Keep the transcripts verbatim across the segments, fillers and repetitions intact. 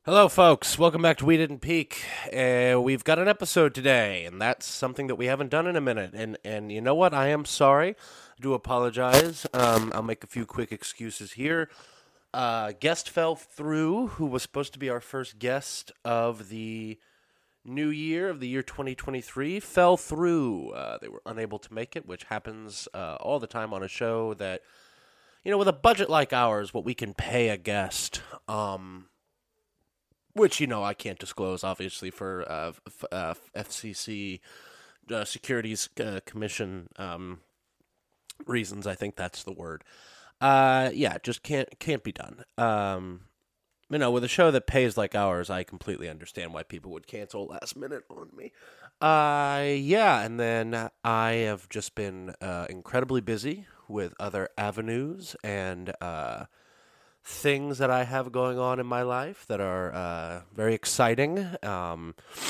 Hello, folks. Welcome back to We Didn't Peak. Uh, we've got an episode today, and that's something that we haven't done in a minute. And and you know what? I am sorry. I do apologize. Um, I'll make a few quick excuses here. Uh, guest fell through, who was supposed to be our first guest of the new year, of the year twenty twenty-three, fell through. Uh, they were unable to make it, which happens uh, all the time on a show that, you know, with a budget like ours, what we can pay a guest. Um... Which, you know, I can't disclose, obviously, for uh, f- uh, F C C uh, Securities uh, Commission um, reasons. I think that's the word. Uh, yeah, just can't can't be done. Um, you know, with a show that pays like ours, I completely understand why people would cancel last minute on me. Uh, yeah, and then I have just been uh, incredibly busy with other avenues and uh things that I have going on in my life that are uh, very exciting. Um,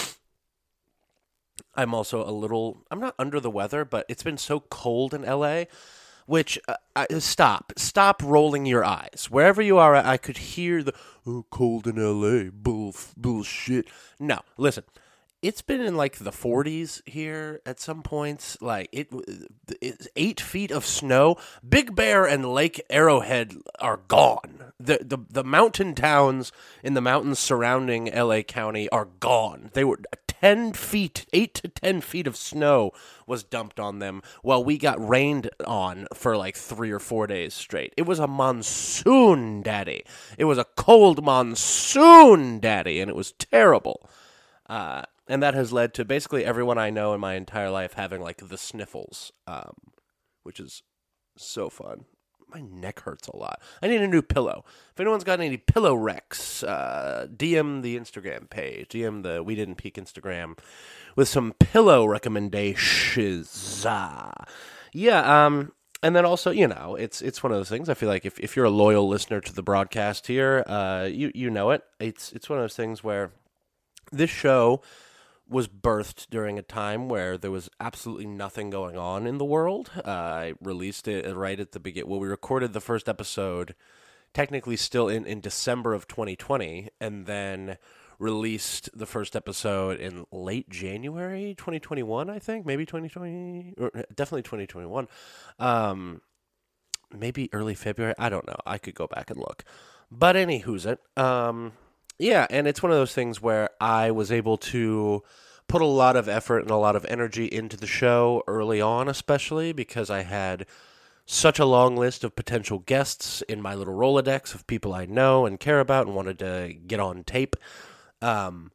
I'm also a little, I'm not under the weather, but it's been so cold in L A, which, uh, I, stop, stop rolling your eyes. Wherever you are, I could hear the, oh, cold in L A, bull, bullshit. No, listen. It's been in like the forties here at some points. Like it, it's eight feet of snow. Big Bear and Lake Arrowhead are gone. The, the the mountain towns in the mountains surrounding L A County are gone. They were ten feet, eight to ten feet of snow was dumped on them while we got rained on for like three or four days straight. It was a monsoon, daddy. It was a cold monsoon, daddy, and it was terrible. Uh, And that has led to basically everyone I know in my entire life having, like, the sniffles, um, which is so fun. My neck hurts a lot. I need a new pillow. If anyone's got any pillow wrecks, uh, D M the Instagram page. D M the We Didn't Peak Instagram with some pillow recommendations. Ah. Yeah, um... And then also, you know, it's it's one of those things. I feel like if, if you're a loyal listener to the broadcast here, uh, you you know it. It's it's one of those things where this show was birthed during a time where there was absolutely nothing going on in the world. Uh, I released it right at the beginning. Well, we recorded the first episode technically still in, in December of twenty twenty, and then released the first episode in late January twenty twenty-one, I think. Maybe twenty twenty, or definitely twenty twenty-one. Um, maybe early February. I don't know. I could go back and look. But anywho's it. Um... Yeah, and it's one of those things where I was able to put a lot of effort and a lot of energy into the show early on, especially because I had such a long list of potential guests in my little Rolodex of people I know and care about and wanted to get on tape. Um,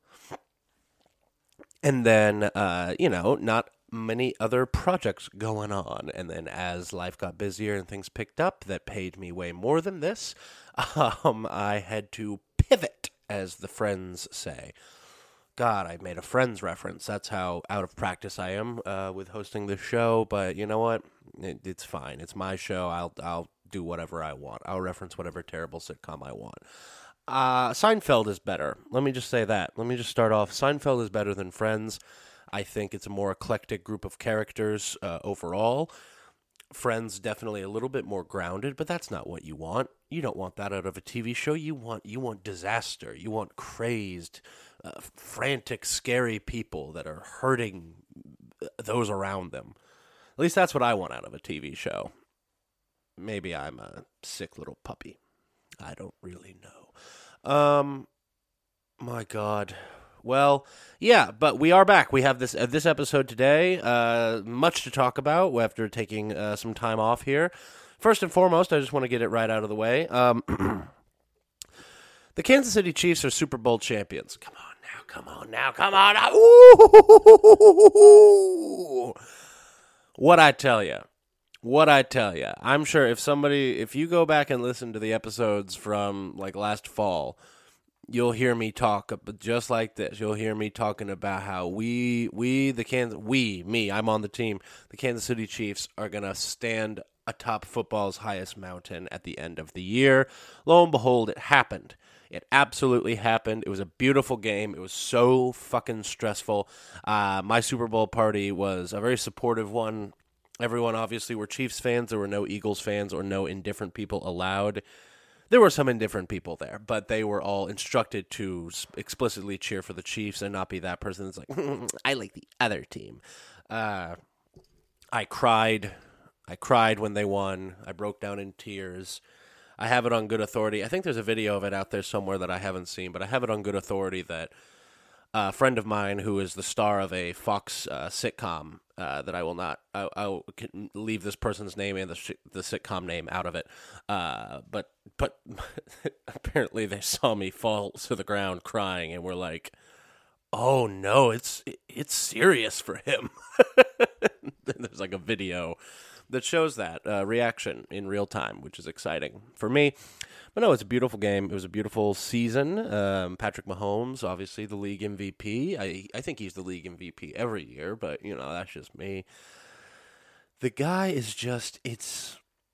and then, uh, you know, not many other projects going on. And then as life got busier and things picked up that paid me way more than this, um, I had to pivot, as the Friends say. God, I made a Friends reference. That's how out of practice I am uh, with hosting this show. But you know what? It, it's fine. It's my show. I'll I'll do whatever I want. I'll reference whatever terrible sitcom I want. Uh, Seinfeld is better. Let me just say that. Let me just start off. Seinfeld is better than Friends. I think it's a more eclectic group of characters uh, overall. Friends definitely a little bit more grounded, but that's not what you want. You don't want that out of a T V show. You want you want disaster. You want crazed, uh, frantic, scary people that are hurting those around them. At least that's what I want out of a T V show. Maybe I'm a sick little puppy. I don't really know. Um, my God. Well, yeah, but we are back. We have this uh, this episode today. Uh, much to talk about after taking uh, some time off here. First and foremost, I just want to get it right out of the way. Um, the Kansas City Chiefs are Super Bowl champions. Come on now, come on now, come on now. Ooh! What I tell you. What I tell you. I'm sure if somebody, if you go back and listen to the episodes from like last fall, you'll hear me talk just like this. You'll hear me talking about how we, we, the Kansas, we, me, I'm on the team. The Kansas City Chiefs are going to stand atop football's highest mountain at the end of the year. Lo and behold, it happened. It absolutely happened. It was a beautiful game. It was so fucking stressful. Uh, my Super Bowl party was a very supportive one. Everyone obviously were Chiefs fans. There were no Eagles fans or no indifferent people allowed. there were some indifferent people there, but they were all instructed to explicitly cheer for the Chiefs and not be that person that's like, I like the other team. Uh, I cried. I cried when they won. I broke down in tears. I have it on good authority. I think there's a video of it out there somewhere that I haven't seen, but I have it on good authority that a friend of mine who is the star of a Fox uh, sitcom uh, that I will not, I, I can leave this person's name and the sh- the sitcom name out of it. Uh, but but apparently they saw me fall to the ground crying and were like, "Oh no, it's it's serious for him." There's like a video that shows that uh, reaction in real time, which is exciting for me. But no, it's a beautiful game. It was a beautiful season. Um, Patrick Mahomes, obviously the league M V P. I I think he's the league M V P every year, but, you know, that's just me. The guy is just, it's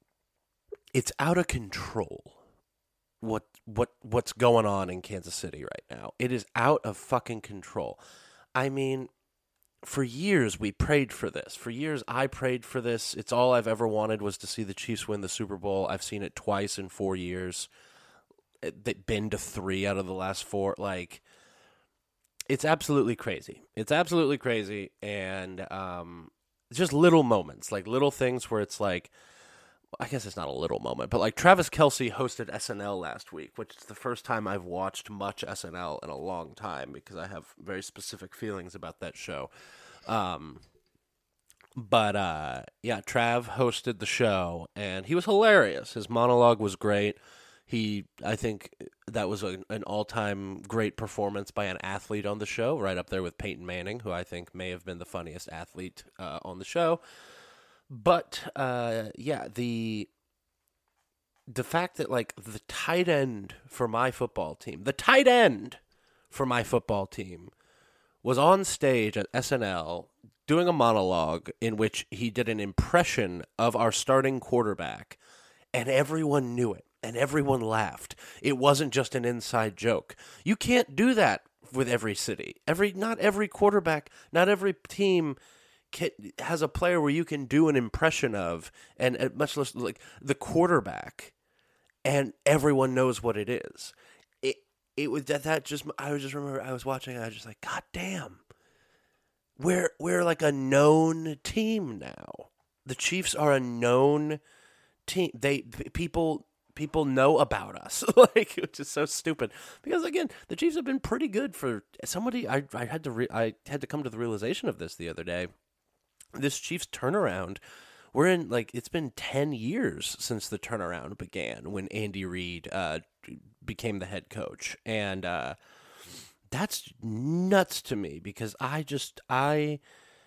it's out of control what what what's going on in Kansas City right now. It is out of fucking control. I mean, for years we prayed for this. For years I prayed for this. It's all I've ever wanted was to see the Chiefs win the Super Bowl. I've seen it twice in four years. They've been to three out of the last four. Like, it's absolutely crazy. It's absolutely crazy. And um, just little moments, like little things where it's like, I guess it's not a little moment, but like Travis Kelce hosted S N L last week, which is the first time I've watched much S N L in a long time because I have very specific feelings about that show. Um, but uh, yeah, Trav hosted the show and he was hilarious. His monologue was great. He, I think that was a, an all-time great performance by an athlete on the show, right up there with Peyton Manning, who I think may have been the funniest athlete uh, on the show. But, uh, yeah, the the fact that, like, the tight end for my football team, the tight end for my football team was on stage at S N L doing a monologue in which he did an impression of our starting quarterback, and everyone knew it, and everyone laughed. It wasn't just an inside joke. You can't do that with every city. Every Not every quarterback, not every team has a player where you can do an impression of, and much less like the quarterback, and everyone knows what it is. It it was that that just I was just remember I was watching and I was just like, God damn, we're we're like a known team now. The Chiefs are a known team. They people people know about us, like, which is so stupid. Because again, the Chiefs have been pretty good for somebody. I I had to re, I had to come to the realization of this the other day. This Chiefs turnaround, we're in, like, it's been ten years since the turnaround began when Andy Reid uh, became the head coach. And uh, that's nuts to me because I just, I,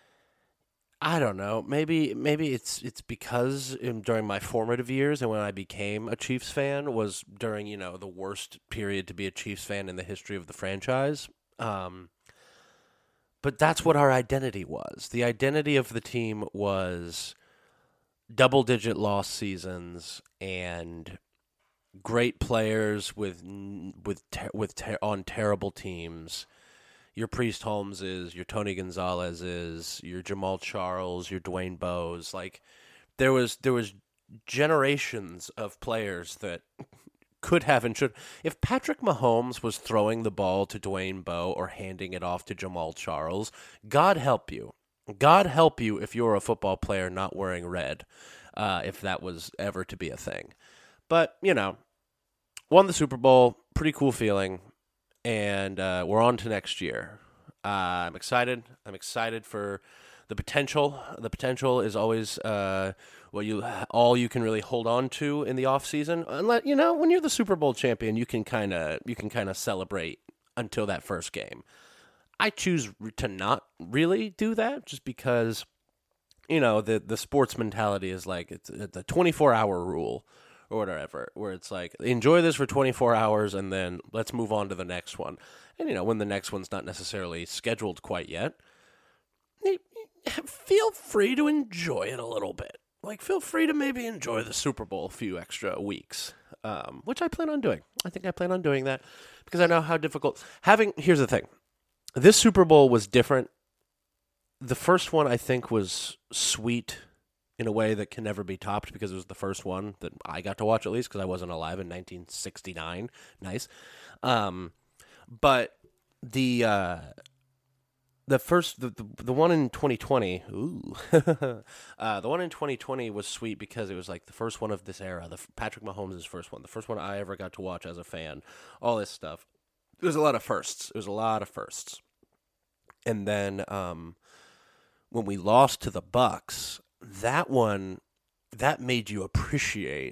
I don't know, maybe maybe it's it's because in, during my formative years and when I became a Chiefs fan was during, you know, the worst period to be a Chiefs fan in the history of the franchise. Um But that's what our identity was. The identity of the team was double-digit loss seasons and great players with with ter- with ter- on terrible teams. Your Priest Holmeses, your Tony Gonzalez's, your Jamal Charles, your Dwayne Bowes. Like there was there was generations of players that could have and should. If Patrick Mahomes was throwing the ball to Dwayne Bowe or handing it off to Jamal Charles, God help you. God help you if you're a football player not wearing red, uh, if that was ever to be a thing. But, you know, won the Super Bowl, pretty cool feeling, and uh, we're on to next year. Uh, I'm excited. I'm excited for the potential. The potential is always uh, what you all you can really hold on to in the off season. Unless, you know, when you're the Super Bowl champion, you can kind of you can kind of celebrate until that first game. I choose to not really do that just because, you know, the the sports mentality is like it's, it's a twenty-four hour rule or whatever, where it's like enjoy this for twenty-four hours and then let's move on to the next one. And, you know, when the next one's not necessarily scheduled quite yet, feel free to enjoy it a little bit. Like, feel free to maybe enjoy the Super Bowl a few extra weeks, um, which I plan on doing. I think I plan on doing that because I know how difficult having. Here's the thing: this Super Bowl was different. The first one I think was sweet in a way that can never be topped because it was the first one that I got to watch, at least because I wasn't alive in nineteen sixty-nine. Nice. Um, but the uh, the first the, the the one in twenty twenty, ooh, uh, the one in twenty twenty was sweet because it was like the first one of this era. The Patrick Mahomes' first one, the first one I ever got to watch as a fan. All this stuff. It was a lot of firsts. It was a lot of firsts. And then um, when we lost to the Bucks, that one, that made you appreciate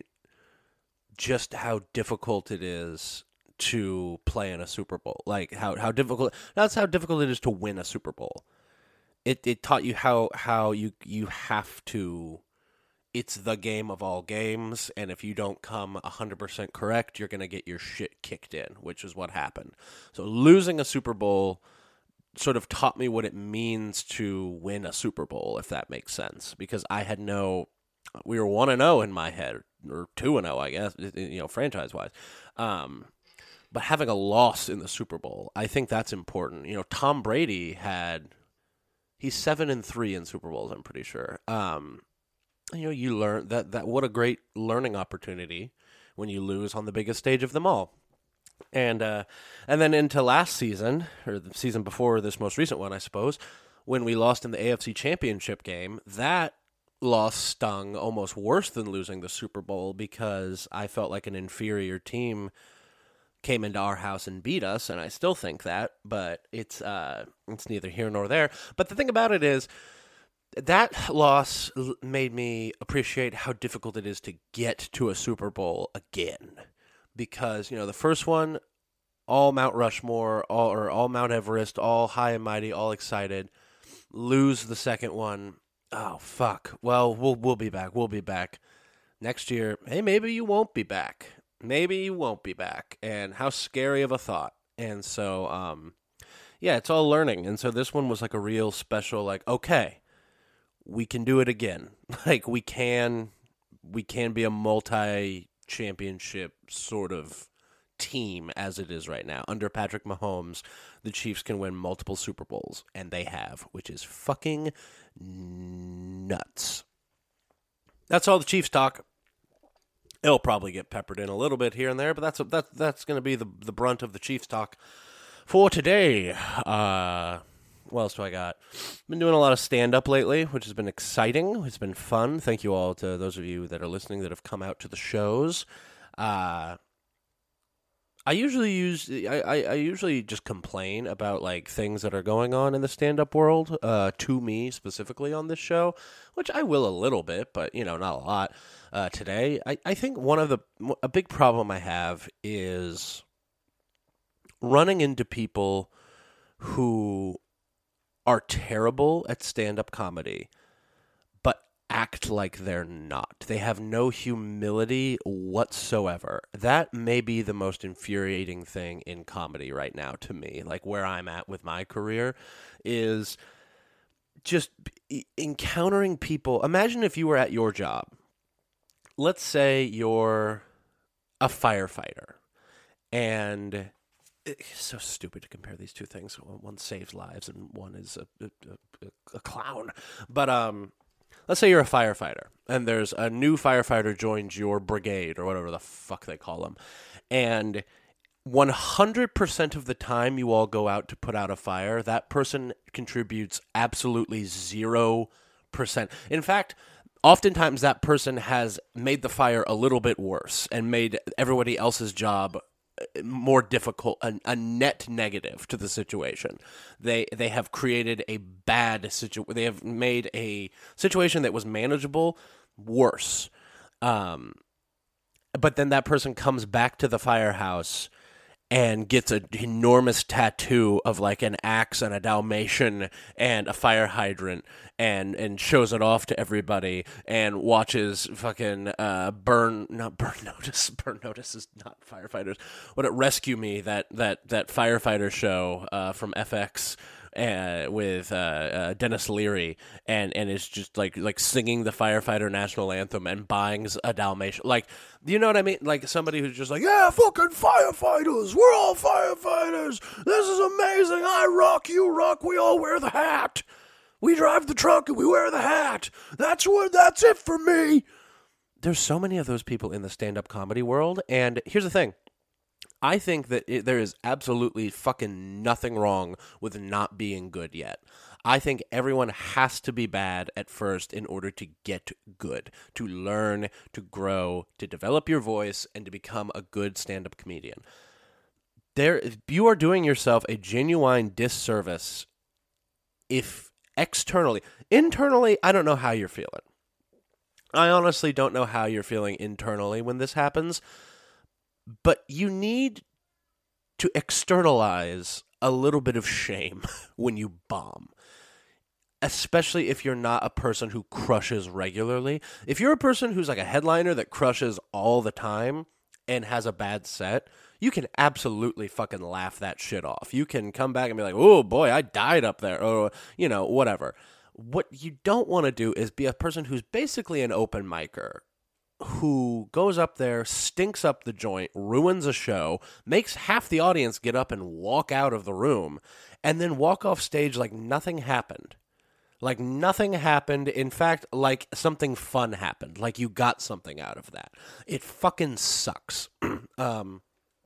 just how difficult it is to play in a Super Bowl. Like how, how difficult, that's how difficult it is to win a Super Bowl. It it taught you how, how you, you have to, it's the game of all games, and if you don't come one hundred percent correct, you're going to get your shit kicked in, which is what happened. So losing a Super Bowl sort of taught me what it means to win a Super Bowl, if that makes sense, because I had no, we were one and oh in my head, or two and oh, I guess, you know, franchise-wise. Um, but having a loss in the Super Bowl, I think that's important. You know, Tom Brady had, he's seven and three in Super Bowls, I'm pretty sure. Um, you know, you learn that, that what a great learning opportunity when you lose on the biggest stage of them all. And uh, and then into last season, or the season before this most recent one, I suppose, when we lost in the A F C Championship game, that loss stung almost worse than losing the Super Bowl because I felt like an inferior team came into our house and beat us, and I still think that, but it's uh, it's neither here nor there. But the thing about it is, that loss made me appreciate how difficult it is to get to a Super Bowl again. Because, you know, the first one, all Mount Rushmore, all or all Mount Everest, all high and mighty, all excited. Lose the second one. Oh, fuck. Well, we'll we'll be back. We'll be back. Next year, hey, maybe you won't be back. Maybe you won't be back. And how scary of a thought. And so, um, yeah, it's all learning. And so this one was like a real special, like, okay, we can do it again. Like, we can, we can be a multi championship sort of team as it is right now. Under Patrick Mahomes, the Chiefs can win multiple Super Bowls, and they have, which is fucking nuts. That's all the Chiefs talk. It'll probably get peppered in a little bit here and there, but that's a, that, that's going to be the, the brunt of the Chiefs talk for today. Uh, what else do I got? Been doing a lot of stand-up lately, which has been exciting. It's been fun. Thank you all to those of you that are listening that have come out to the shows. Uh, I usually use I, I, I usually just complain about like things that are going on in the stand-up world uh, to me specifically on this show, which I will a little bit, but you know, not a lot. Uh, today, I, I think one of the a big problem I have is running into people who are terrible at stand-up comedy, but act like they're not. They have no humility whatsoever. That may be the most infuriating thing in comedy right now to me, like where I'm at with my career, is just encountering people. Imagine if you were at your job. Let's say you're a firefighter, and it's so stupid to compare these two things. One saves lives and one is a, a, a, a clown. But um, let's say you're a firefighter and there's a new firefighter joins your brigade or whatever the fuck they call them. And one hundred percent of the time you all go out to put out a fire, that person contributes absolutely zero percent. In fact, oftentimes that person has made the fire a little bit worse and made everybody else's job more difficult, a, a net negative to the situation. They they have created a bad situation. They have made a situation that was manageable worse. Um, but then that person comes back to the firehouse and gets an enormous tattoo of like an axe and a Dalmatian and a fire hydrant and, and shows it off to everybody and watches fucking uh, burn, not burn notice, burn notice is not firefighters. What it Rescue Me, that, that, that firefighter show uh, from F X uh, with uh, uh, Dennis Leary and, and is just like, like singing the firefighter national anthem and buying a Dalmatian. Like, you know what I mean? Like somebody who's just like, yeah, fucking firefighters. We're all firefighters. This is amazing. I rock, you rock. We all wear the hat. We drive the truck and we wear the hat. That's what. That's it for me. There's so many of those people in the stand-up comedy world, and here's the thing. I think that it, there is absolutely fucking nothing wrong with not being good yet. I think everyone has to be bad at first in order to get good, to learn, to grow, to develop your voice, and to become a good stand-up comedian. There, you are doing yourself a genuine disservice if externally, internally, I don't know how you're feeling. I honestly don't know how you're feeling internally when this happens. But you need to externalize a little bit of shame when you bomb, especially if you're not a person who crushes regularly. If you're a person who's like a headliner that crushes all the time and has a bad set, you can absolutely fucking laugh that shit off. You can come back and be like, oh boy, I died up there, or, you know, whatever. What you don't want to do is be a person who's basically an open micer, who goes up there, stinks up the joint, ruins a show, makes half the audience get up and walk out of the room, and then walk off stage like nothing happened. Like nothing happened. In fact, like something fun happened. Like you got something out of that. It fucking sucks. um,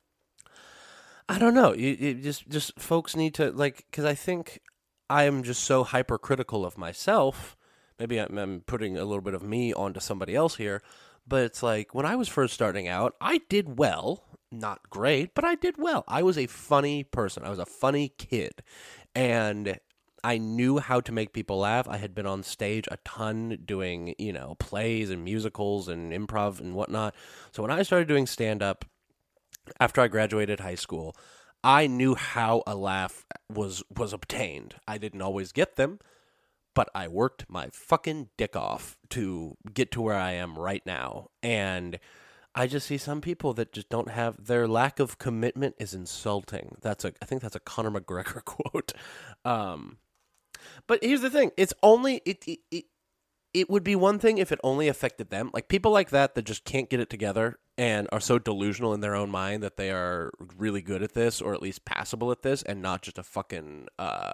I don't know. You, you just, just folks need to, like, because I think I am just so hypercritical of myself. Maybe I'm, I'm putting a little bit of me onto somebody else here. But it's like, when I was first starting out, I did well. Not great, but I did well. I was a funny person. I was a funny kid. And I knew how to make people laugh. I had been on stage a ton doing, you know, plays and musicals and improv and whatnot. So when I started doing stand-up after I graduated high school, I knew how a laugh was was obtained. I didn't always get them, but I worked my fucking dick off to get to where I am right now. And I just see some people that just don't have, their lack of commitment is insulting. That's a, I think that's a Conor McGregor quote. Um, but here's the thing. It's only, it, it, it, it would be one thing if it only affected them. Like people like that that just can't get it together and are so delusional in their own mind that they are really good at this, or at least passable at this, and not just a fucking, uh,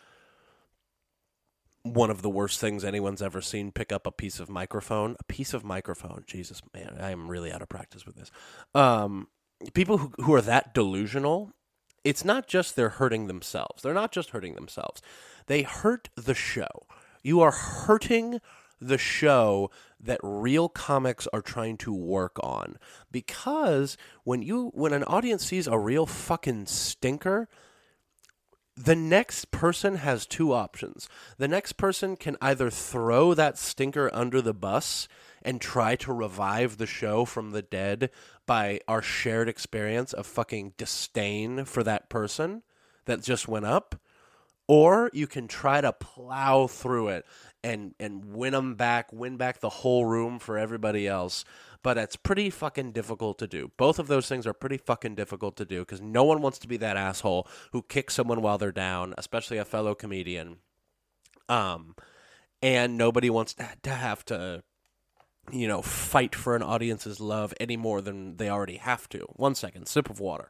one of the worst things anyone's ever seen, pick up a piece of microphone. A piece of microphone. Jesus, man, I am really out of practice with this. Um, people who, who are that delusional, it's not just they're hurting themselves. They're not just hurting themselves. They hurt the show. You are hurting the show that real comics are trying to work on. Because when you when an audience sees a real fucking stinker, the next person has two options. The next person can either throw that stinker under the bus and try to revive the show from the dead by our shared experience of fucking disdain for that person that just went up, or you can try to plow through it and, and win them back, win back the whole room for everybody else. But it's pretty fucking difficult to do. Both of those things are pretty fucking difficult to do because no one wants to be that asshole who kicks someone while they're down, especially a fellow comedian. Um, and nobody wants to have to, you know, fight for an audience's love any more than they already have to. One second, sip of water.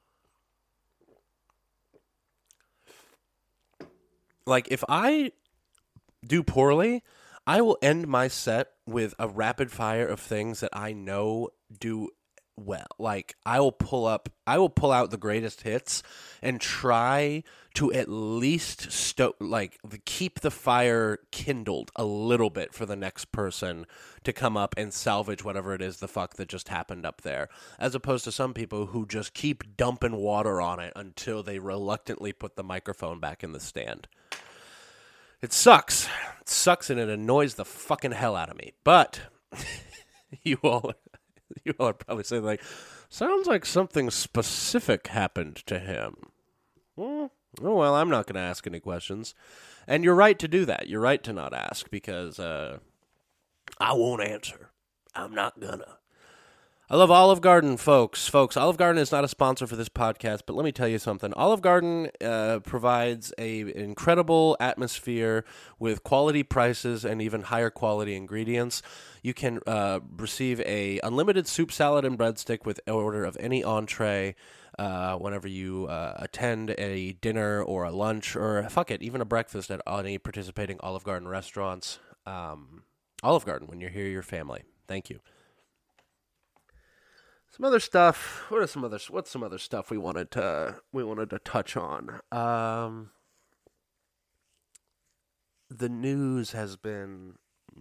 Like, if I do poorly, I will end my set with a rapid fire of things that I know do well. Like, I will pull up, I will pull out the greatest hits and try to at least sto- like keep the fire kindled a little bit for the next person to come up and salvage whatever it is the fuck that just happened up there. As opposed to some people who just keep dumping water on it until they reluctantly put the microphone back in the stand. It sucks. It sucks and it annoys the fucking hell out of me. But you all, you all are probably saying, like, sounds like something specific happened to him. Well, oh, well, I'm not going to ask any questions. And you're right to do that. You're right to not ask because uh, I won't answer. I'm not gonna. I love Olive Garden, folks. Folks, Olive Garden is not a sponsor for this podcast, but let me tell you something. Olive Garden uh, provides a incredible atmosphere with quality prices and even higher quality ingredients. You can uh, receive a unlimited soup, salad, and breadstick with order of any entree. uh, whenever you uh, attend a dinner or a lunch or, fuck it, even a breakfast at any participating Olive Garden restaurants. Um, Olive Garden, when you're here, your family. Thank you. Some other stuff. What are some other? What's some other stuff we wanted to we wanted to touch on? Um, the news has been.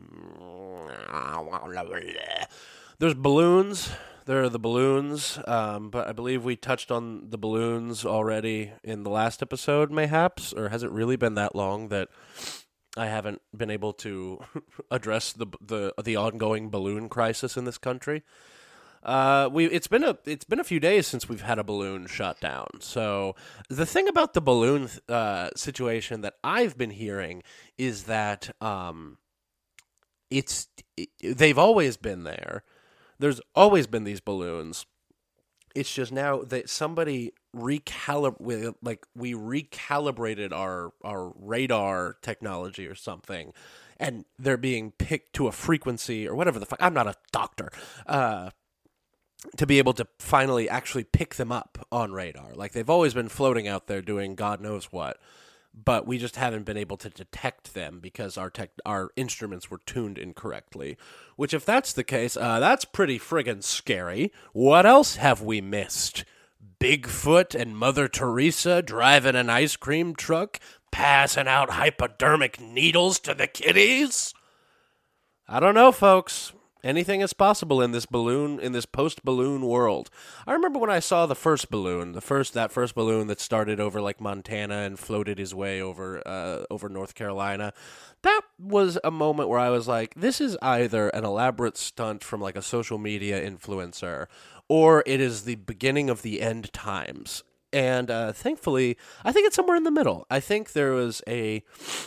There's balloons. There are the balloons, um, but I believe we touched on the balloons already in the last episode, mayhaps, or has it really been that long that I haven't been able to address the the the ongoing balloon crisis in this country? Uh, we it's been a it's been a few days since we've had a balloon shot down. So the thing about the balloon uh, situation that I've been hearing is that um, it's it, they've always been there. There's always been these balloons. It's just now that somebody recalib like we recalibrated our our radar technology or something, and they're being picked to a frequency or whatever the fuck. I'm not a doctor. Uh, to be able to finally actually pick them up on radar. Like, they've always been floating out there doing God knows what, but we just haven't been able to detect them because our tech, our instruments were tuned incorrectly. Which, if that's the case, uh, that's pretty friggin' scary. What else have we missed? Bigfoot and Mother Teresa driving an ice cream truck, passing out hypodermic needles to the kiddies? I don't know, folks. Anything is possible in this balloon, in this post-balloon world. I remember when I saw the first balloon, the first that first balloon that started over like Montana and floated his way over uh, over North Carolina. That was a moment where I was like, this is either an elaborate stunt from like a social media influencer, or it is the beginning of the end times. And uh, thankfully, I think it's somewhere in the middle. I think there was a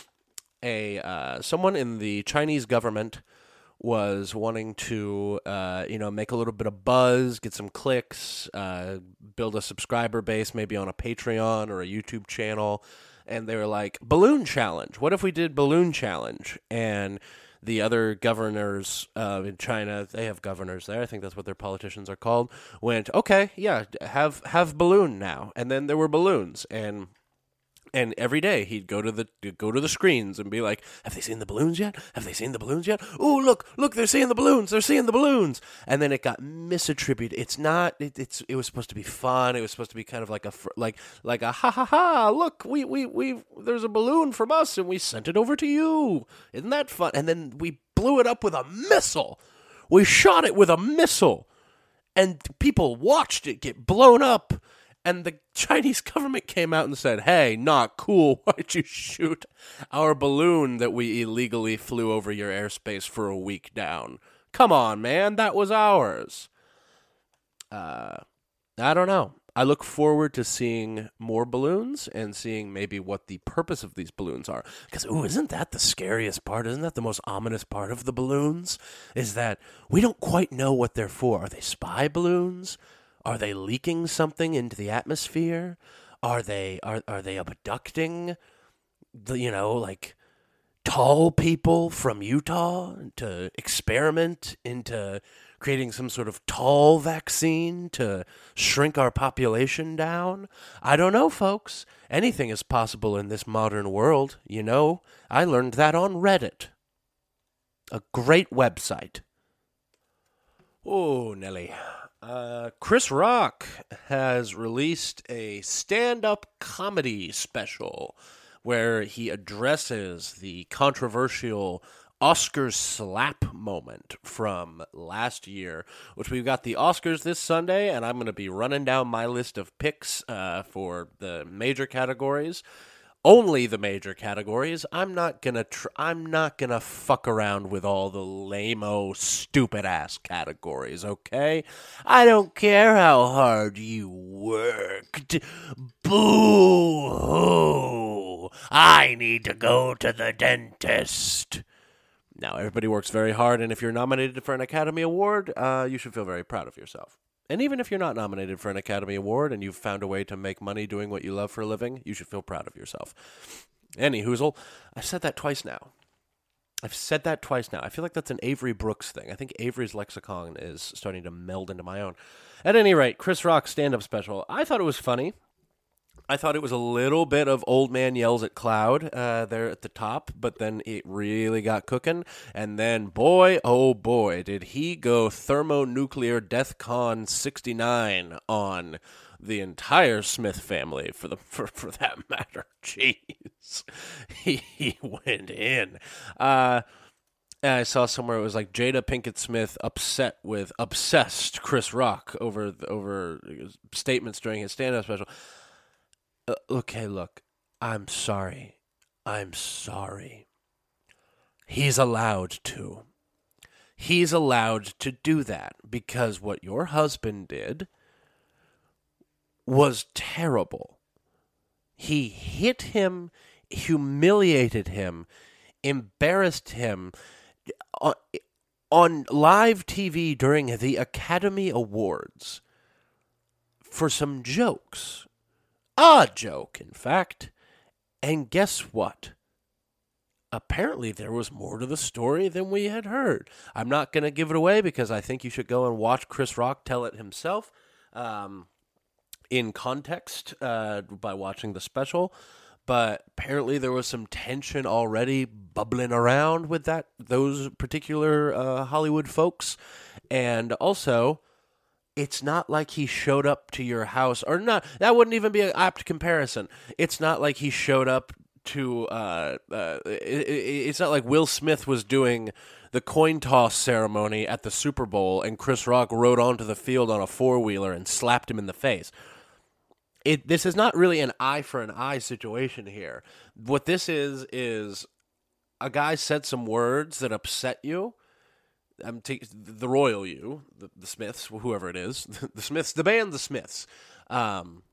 a uh, someone in the Chinese government was wanting to, uh, you know, make a little bit of buzz, get some clicks, uh, build a subscriber base, maybe on a Patreon or a YouTube channel. And they were like, balloon challenge. What if we did balloon challenge? And the other governors uh, in China, they have governors there, I think that's what their politicians are called, went, okay, yeah, have have balloon now. And then there were balloons. And And every day he'd go to the go to the screens and be like, "Have they seen the balloons yet? Have they seen the balloons yet? Oh, look, look, they're seeing the balloons. They're seeing the balloons." And then it got misattributed. It's not. It, it's. It was supposed to be fun. It was supposed to be kind of like a like like a ha ha ha. Look, we we we. There's a balloon from us, and we sent it over to you. Isn't that fun? And then we blew it up with a missile. We shot it with a missile, and people watched it get blown up. And the Chinese government came out and said, hey, not cool. Why'd you shoot our balloon that we illegally flew over your airspace for a week down? Come on, man. That was ours. Uh, I don't know. I look forward to seeing more balloons and seeing maybe what the purpose of these balloons are. Because, ooh, isn't that the scariest part? Isn't that the most ominous part of the balloons? Is that we don't quite know what they're for. Are they spy balloons? Are they leaking something into the atmosphere? Are they are are they abducting the, you know, like tall people from Utah to experiment into creating some sort of tall vaccine to shrink our population down? I don't know, folks. Anything is possible in this modern world, you know. I learned that on Reddit. A great website. Oh, Nelly. Uh, Chris Rock has released a stand-up comedy special where he addresses the controversial Oscars slap moment from last year, which we've got the Oscars this Sunday, and I'm going to be running down my list of picks uh, for the major categories. Only the major categories. I'm not gonna. Tr- I'm not gonna fuck around with all the lame-o, stupid-ass categories. Okay, I don't care how hard you worked. Boo-hoo! I need to go to the dentist. Now, everybody works very hard, and if you're nominated for an Academy Award, uh, you should feel very proud of yourself. And even if you're not nominated for an Academy Award and you've found a way to make money doing what you love for a living, you should feel proud of yourself. Any hoozle, I've said that twice now. I've said that twice now. I feel like that's an Avery Brooks thing. I think Avery's lexicon is starting to meld into my own. At any rate, Chris Rock's stand-up special, I thought it was funny. I thought it was a little bit of Old Man Yells at Cloud uh, there at the top, but then it really got cooking. And then, boy, oh boy, did he go thermonuclear DEFCON sixty-nine on the entire Smith family, for the for, for that matter. Jeez. He, he went in. Uh, and I saw somewhere it was like Jada Pinkett Smith upset with, obsessed Chris Rock over, over statements during his stand-up special. Uh, okay, look, I'm sorry. I'm sorry. He's allowed to. He's allowed to do that because what your husband did was terrible. He hit him, humiliated him, embarrassed him on, on live T V during the Academy Awards for some jokes. A joke, in fact. And guess what? Apparently there was more to the story than we had heard. I'm not going to give it away because I think you should go and watch Chris Rock tell it himself um, in context uh, by watching the special. But apparently there was some tension already bubbling around with that those particular uh, Hollywood folks. And also, it's not like he showed up to your house, or not. That wouldn't even be an apt comparison. It's not like he showed up to, uh, uh, it, it, it's not like Will Smith was doing the coin toss ceremony at the Super Bowl and Chris Rock rode onto the field on a four-wheeler and slapped him in the face. It, this is not really an eye for an eye situation here. What this is, is a guy said some words that upset you. I'm t- the royal you, the, the Smiths, whoever it is, the Smiths, the band, the Smiths. Um,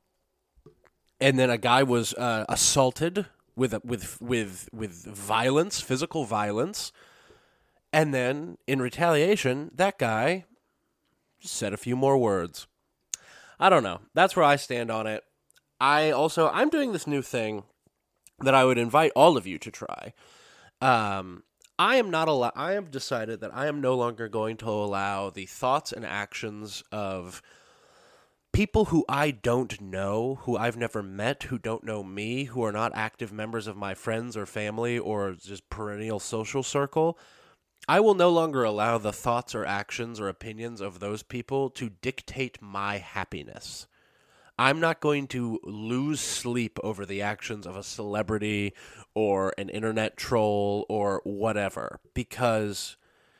and then a guy was uh, assaulted with with with with violence, physical violence, and then in retaliation, that guy said a few more words. I don't know. That's where I stand on it. I also I'm doing this new thing that I would invite all of you to try. Um. I am not allow- I have decided that I am no longer going to allow the thoughts and actions of people who I don't know, who I've never met, who don't know me, who are not active members of my friends or family or just perennial social circle. I will no longer allow the thoughts or actions or opinions of those people to dictate my happiness. I'm not going to lose sleep over the actions of a celebrity or an internet troll or whatever, because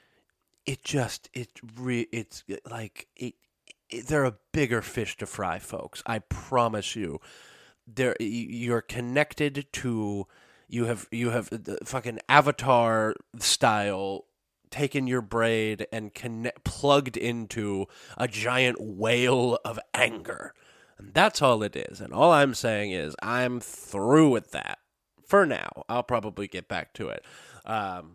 it just, it re, it's like, it, it, they're a bigger fish to fry, folks. I promise you. They're, you're connected to, you have, you have the fucking Avatar style taken your braid and connect, plugged into a giant whale of anger. And that's all it is. And all I'm saying is I'm through with that. For now. I'll probably get back to it. Um,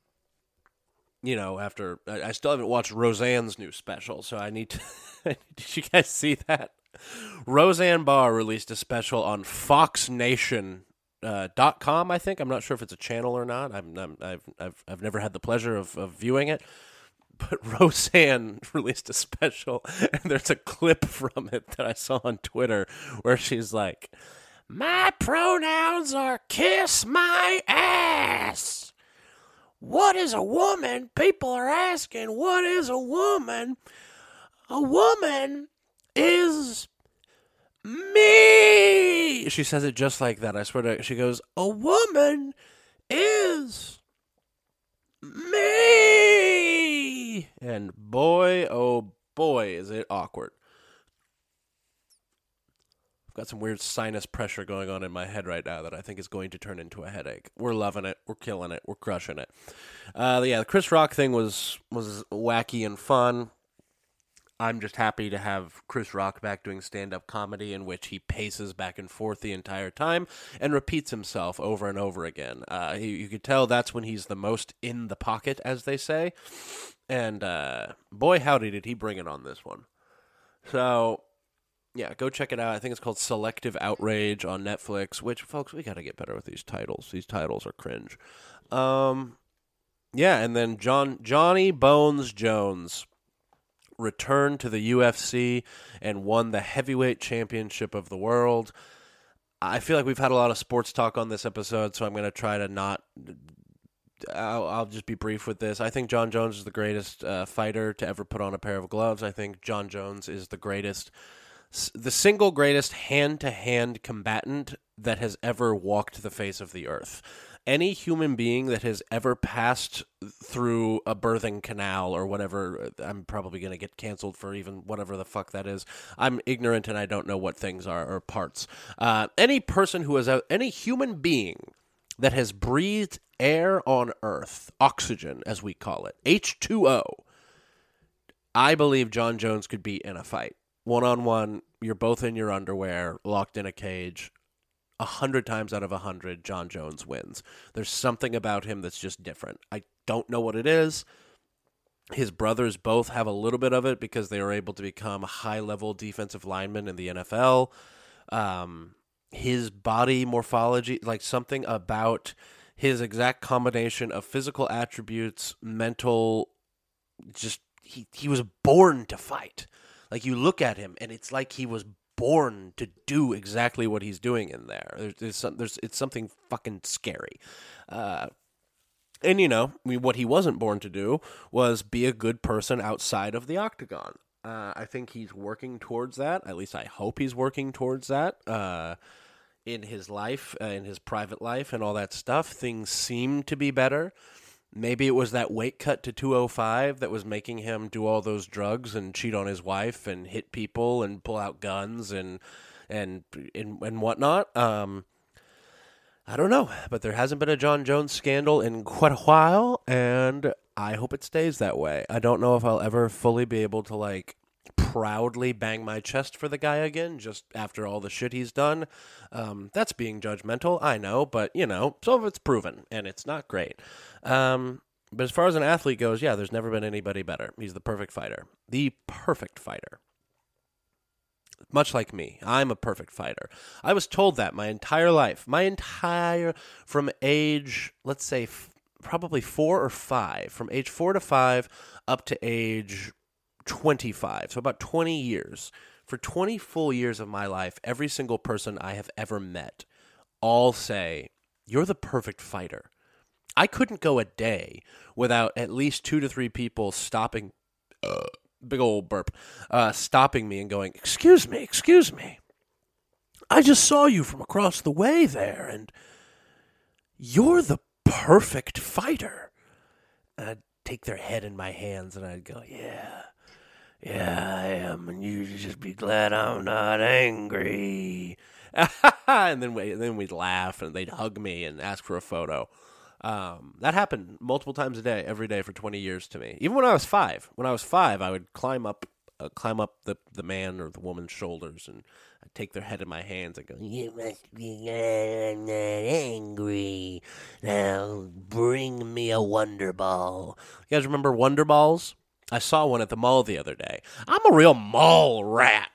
you know, after... I, I still haven't watched Roseanne's new special, so I need to... Did you guys see that? Roseanne Barr released a special on Fox Nation uh, dot com, I think. I'm not sure if it's a channel or not. I'm, I'm, I've, I've, I've never had the pleasure of, of viewing it. But Roseanne released a special, and there's a clip from it that I saw on Twitter where she's like, "My pronouns are kiss my ass. What is a woman? People are asking, what is a woman? A woman is me." She says it just like that. I swear to, she goes, "A woman is me." And boy, oh boy, is it awkward. I've got some weird sinus pressure going on in my head right now that I think is going to turn into a headache. We're loving it. We're killing it. We're crushing it. Uh, yeah, the Chris Rock thing was was wacky and fun. I'm just happy to have Chris Rock back doing stand-up comedy in which he paces back and forth the entire time and repeats himself over and over again. Uh, he, you could tell that's when he's the most in the pocket, as they say. And uh, boy, howdy, did he bring it on this one. So, yeah, go check it out. I think it's called Selective Outrage on Netflix, which, folks, we got to get better with these titles. These titles are cringe. Um... Yeah, and then John Johnny Bones Jones returned to the U F C and won the heavyweight championship of the world. I feel like we've had a lot of sports talk on this episode, so I'm going to try to not... I'll, I'll just be brief with this. I think John Jones is the greatest uh, fighter to ever put on a pair of gloves. I think John Jones is the greatest, the single greatest hand-to-hand combatant that has ever walked the face of the earth. Any human being that has ever passed through a birthing canal or whatever, I'm probably going to get canceled for even whatever the fuck that is. I'm ignorant and I don't know what things are or parts. Uh, any person who has, any human being that has breathed air on Earth, oxygen as we call it, H two O, I believe John Jones could beat in a fight. One-on-one, you're both in your underwear, locked in a cage. A hundred times out of a hundred, John Jones wins. There's something about him that's just different. I don't know what it is. His brothers both have a little bit of it because they were able to become high-level defensive linemen in the N F L. Um, his body morphology, like something about his exact combination of physical attributes, mental, just, he, he was born to fight. Like, you look at him, and it's like he was born to do exactly what he's doing in there. There's, there's, some, there's it's something fucking scary. Uh, and, you know, I mean, what he wasn't born to do was be a good person outside of the octagon. Uh, I think he's working towards that. At least I hope he's working towards that. Uh, in his life, uh, in his private life and all that stuff, things seem to be better. Maybe it was that weight cut to two oh five that was making him do all those drugs and cheat on his wife and hit people and pull out guns and and and, and whatnot. Um, I don't know, but there hasn't been a John Jones scandal in quite a while, and I hope it stays that way. I don't know if I'll ever fully be able to, like, proudly bang my chest for the guy again just after all the shit he's done. Um, that's being judgmental, I know, but, you know, some of it's proven, and it's not great. Um, but as far as an athlete goes, yeah, there's never been anybody better. He's the perfect fighter. The perfect fighter. Much like me, I'm a perfect fighter. I was told that my entire life. My entire, from age, let's say, f- probably four or five. From age four to five up to age twenty-five, so about twenty years. For twenty full years of my life, every single person I have ever met all say, you're the perfect fighter. I couldn't go a day without at least two to three people stopping, uh, big old burp, uh, stopping me and going, excuse me, excuse me. I just saw you from across the way there, and you're the perfect fighter. And I'd take their head in my hands, and I'd go, yeah. Yeah, I am, and you just be glad I'm not angry. and then we, then we'd laugh, and they'd hug me and ask for a photo. Um, that happened multiple times a day, every day for twenty years to me. Even when I was five. When I was five, I would climb up uh, climb up the, the man or the woman's shoulders, and I'd take their head in my hands and go, you must be glad I'm not angry. Now bring me a Wonder Ball. You guys remember Wonder Balls? I saw one at the mall the other day. I'm a real mall rat.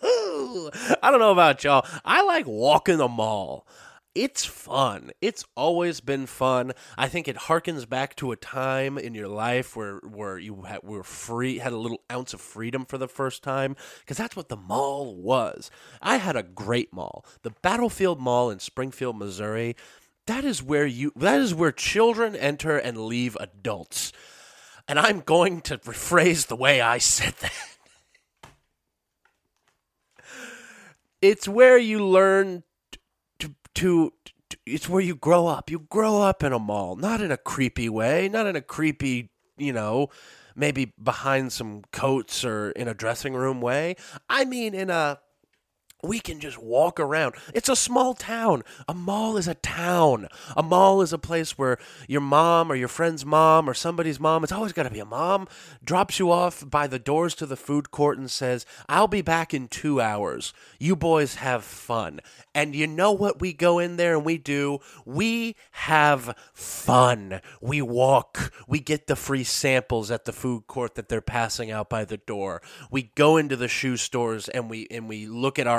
I don't know about y'all. I like walking the mall. It's fun. It's always been fun. I think it harkens back to a time in your life where where you had, were free, had a little ounce of freedom for the first time, because that's what the mall was. I had a great mall. The Battlefield Mall in Springfield, Missouri. That is where you. That is where children enter and leave adults. And I'm going to rephrase the way I said that. It's where you learn to, to, to, it's where you grow up. You grow up in a mall, not in a creepy way, not in a creepy, you know, maybe behind some coats or in a dressing room way. I mean in a, we can just walk around. It's a small town. A mall is a town. A mall is a place where your mom or your friend's mom or somebody's mom, it's always got to be a mom, drops you off by the doors to the food court and says, I'll be back in two hours. You boys have fun. And you know what we go in there and we do? We have fun. We walk. We get the free samples at the food court that they're passing out by the door. We go into the shoe stores and we and we look at our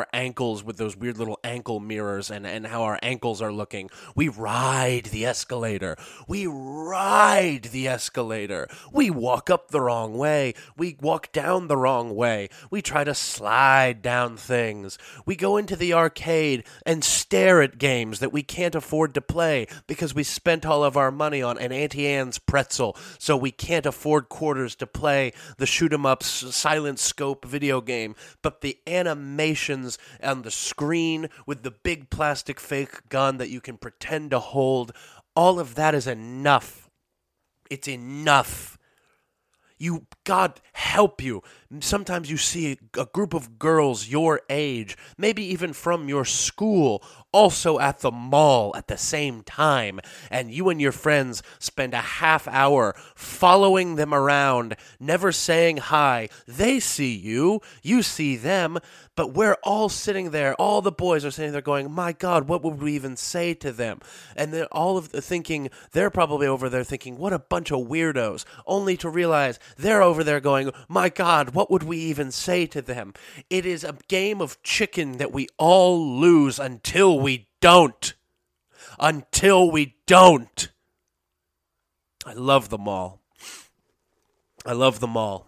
ankles with those weird little ankle mirrors and, and how our ankles are looking. We ride the escalator. We ride the escalator. We walk up the wrong way. We walk down the wrong way. We try to slide down things. We go into the arcade and stare at games that we can't afford to play because we spent all of our money on an Auntie Anne's pretzel, so we can't afford quarters to play the shoot 'em up silent scope video game. But the animations on the screen with the big plastic fake gun that you can pretend to hold, all of that is enough. It's enough. You, God help you. Sometimes you see a, a group of girls your age, maybe even from your school, also at the mall at the same time, and you and your friends spend a half hour following them around, never saying hi. They see you, you see them, but we're all sitting there, all the boys are sitting there going, my God, what would we even say to them? And they're all of the thinking, they're probably over there thinking, what a bunch of weirdos, only to realize they're over there going, my God, what would we even say to them? It is a game of chicken that we all lose until we don't. Until we don't. I love the mall. I love the mall.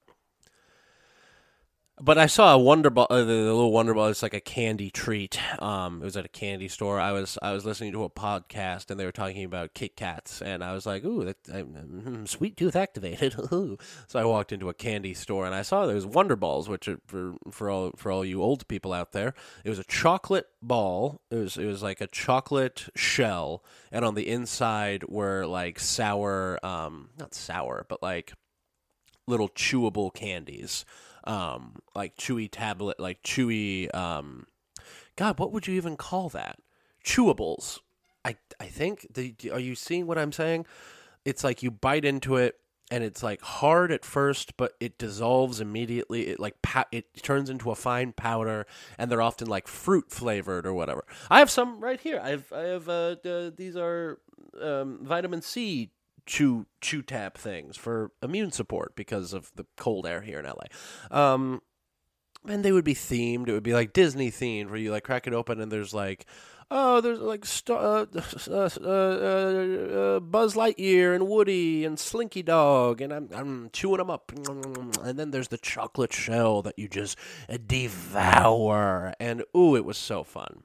But I saw a Wonder Ball, uh, the little Wonder Ball. It's like a candy treat. Um, it was at a candy store. I was I was listening to a podcast, and they were talking about Kit Kats, and I was like, "Ooh, that, I'm sweet tooth activated." So I walked into a candy store, and I saw there was Wonder Balls, which are for for all for all you old people out there. It was a chocolate ball. It was it was like a chocolate shell, and on the inside were like sour, um, not sour, but like little chewable candies. Um, like chewy tablet, like chewy, um, God, what would you even call that? Chewables. I, I think, the, are you seeing what I'm saying? It's like you bite into it and it's like hard at first, but it dissolves immediately. It like, pa- it turns into a fine powder, and they're often like fruit flavored or whatever. I have some right here. I have, I have, uh, uh these are, um, vitamin C chew chew tap things for immune support because of the cold air here in L A. Um, and they would be themed. It would be like Disney themed, where you like crack it open and there's like, oh, there's like st- uh, uh, uh, uh, Buzz Lightyear and Woody and Slinky Dog, and I'm I'm chewing them up. And then there's the chocolate shell that you just devour, and ooh, it was so fun.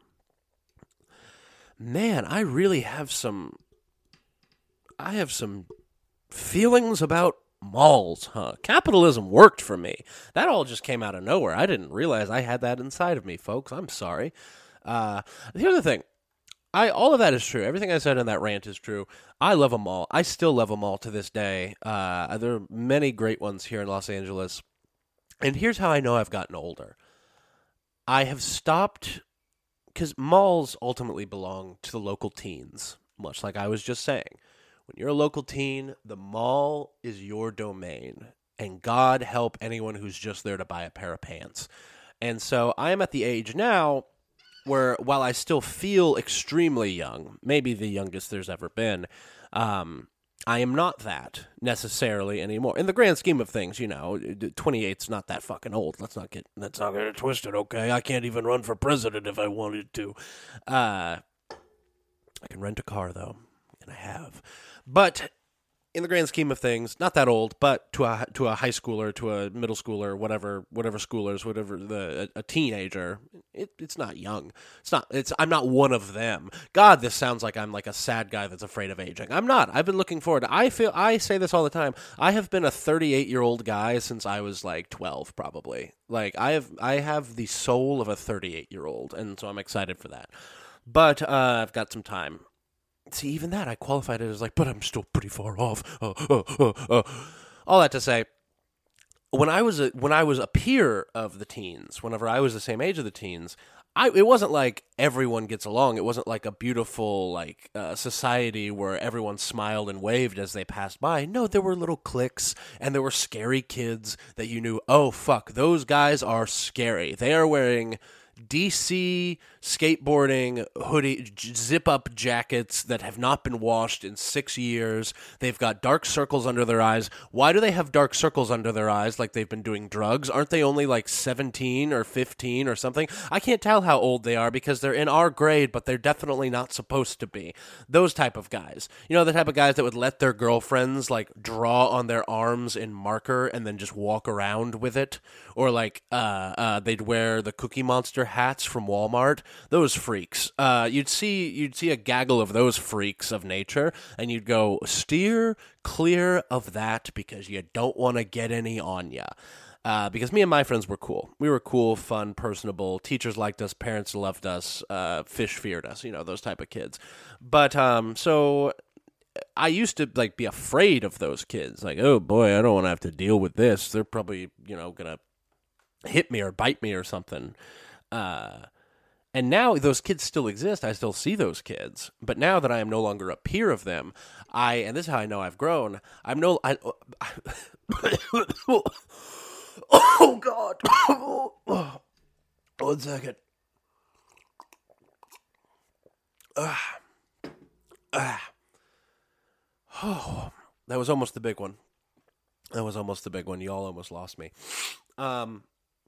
Man, I really have some. I have some feelings about malls, huh? Capitalism worked for me. That all just came out of nowhere. I didn't realize I had that inside of me, folks. I'm sorry. Uh, here's the thing. I all of that is true. Everything I said in that rant is true. I love a mall. I still love a mall to this day. Uh, there are many great ones here in Los Angeles. And here's how I know I've gotten older. I have stopped, because malls ultimately belong to the local teens, much like I was just saying. When you're a local teen, the mall is your domain, and God help anyone who's just there to buy a pair of pants. And so I am at the age now where, while I still feel extremely young, maybe the youngest there's ever been, um, I am not that necessarily anymore. In the grand scheme of things, you know, twenty-eight's not that fucking old. Let's not get let's not get it twisted, okay? I can't even run for president if I wanted to. Uh, I can rent a car, though, and I have. But in the grand scheme of things, not that old, but to a to a high schooler, to a middle schooler, whatever whatever schoolers, whatever the a, a teenager, it, it's not young. It's not. It's I'm not one of them. God, this sounds like I'm like a sad guy that's afraid of aging. I'm not. I've been looking forward to, I feel I say this all the time. I have been a thirty-eight year old guy since I was like twelve, probably. Like I have I have the soul of a thirty-eight year old, and so I'm excited for that. But uh, I've got some time. See, even that, I qualified it as like, but I'm still pretty far off. Uh, uh, uh, uh. All that to say, when I was a, when I was a peer of the teens, whenever I was the same age of the teens, I it wasn't like everyone gets along. It wasn't like a beautiful like uh, society where everyone smiled and waved as they passed by. No, there were little cliques, and there were scary kids that you knew, oh, fuck, those guys are scary. They are wearing D C skateboarding hoodie, j- zip-up jackets that have not been washed in six years. They've got dark circles under their eyes. Why do they have dark circles under their eyes like they've been doing drugs? Aren't they only like seventeen or fifteen or something? I can't tell how old they are because they're in our grade, but they're definitely not supposed to be. Those type of guys. You know, the type of guys that would let their girlfriends like draw on their arms in marker and then just walk around with it. Or like uh, uh, they'd wear the Cookie Monster hats from Walmart. Those freaks. Uh, you'd see you'd see a gaggle of those freaks of nature, and you'd go, steer clear of that because you don't want to get any on ya. Uh, because me and my friends were cool. We were cool, fun, personable. Teachers liked us. Parents loved us. Uh, fish feared us. You know, those type of kids. But um, so I used to like be afraid of those kids. Like, oh boy, I don't want to have to deal with this. They're probably, you know, gonna hit me or bite me or something. Uh, and now those kids still exist. I still see those kids. But now that I am no longer a peer of them, I, and this is how I know I've grown, I'm no, I, oh God. One second. Ah. Ah. Oh, that was almost the big one. That was almost the big one. Y'all almost lost me. Um,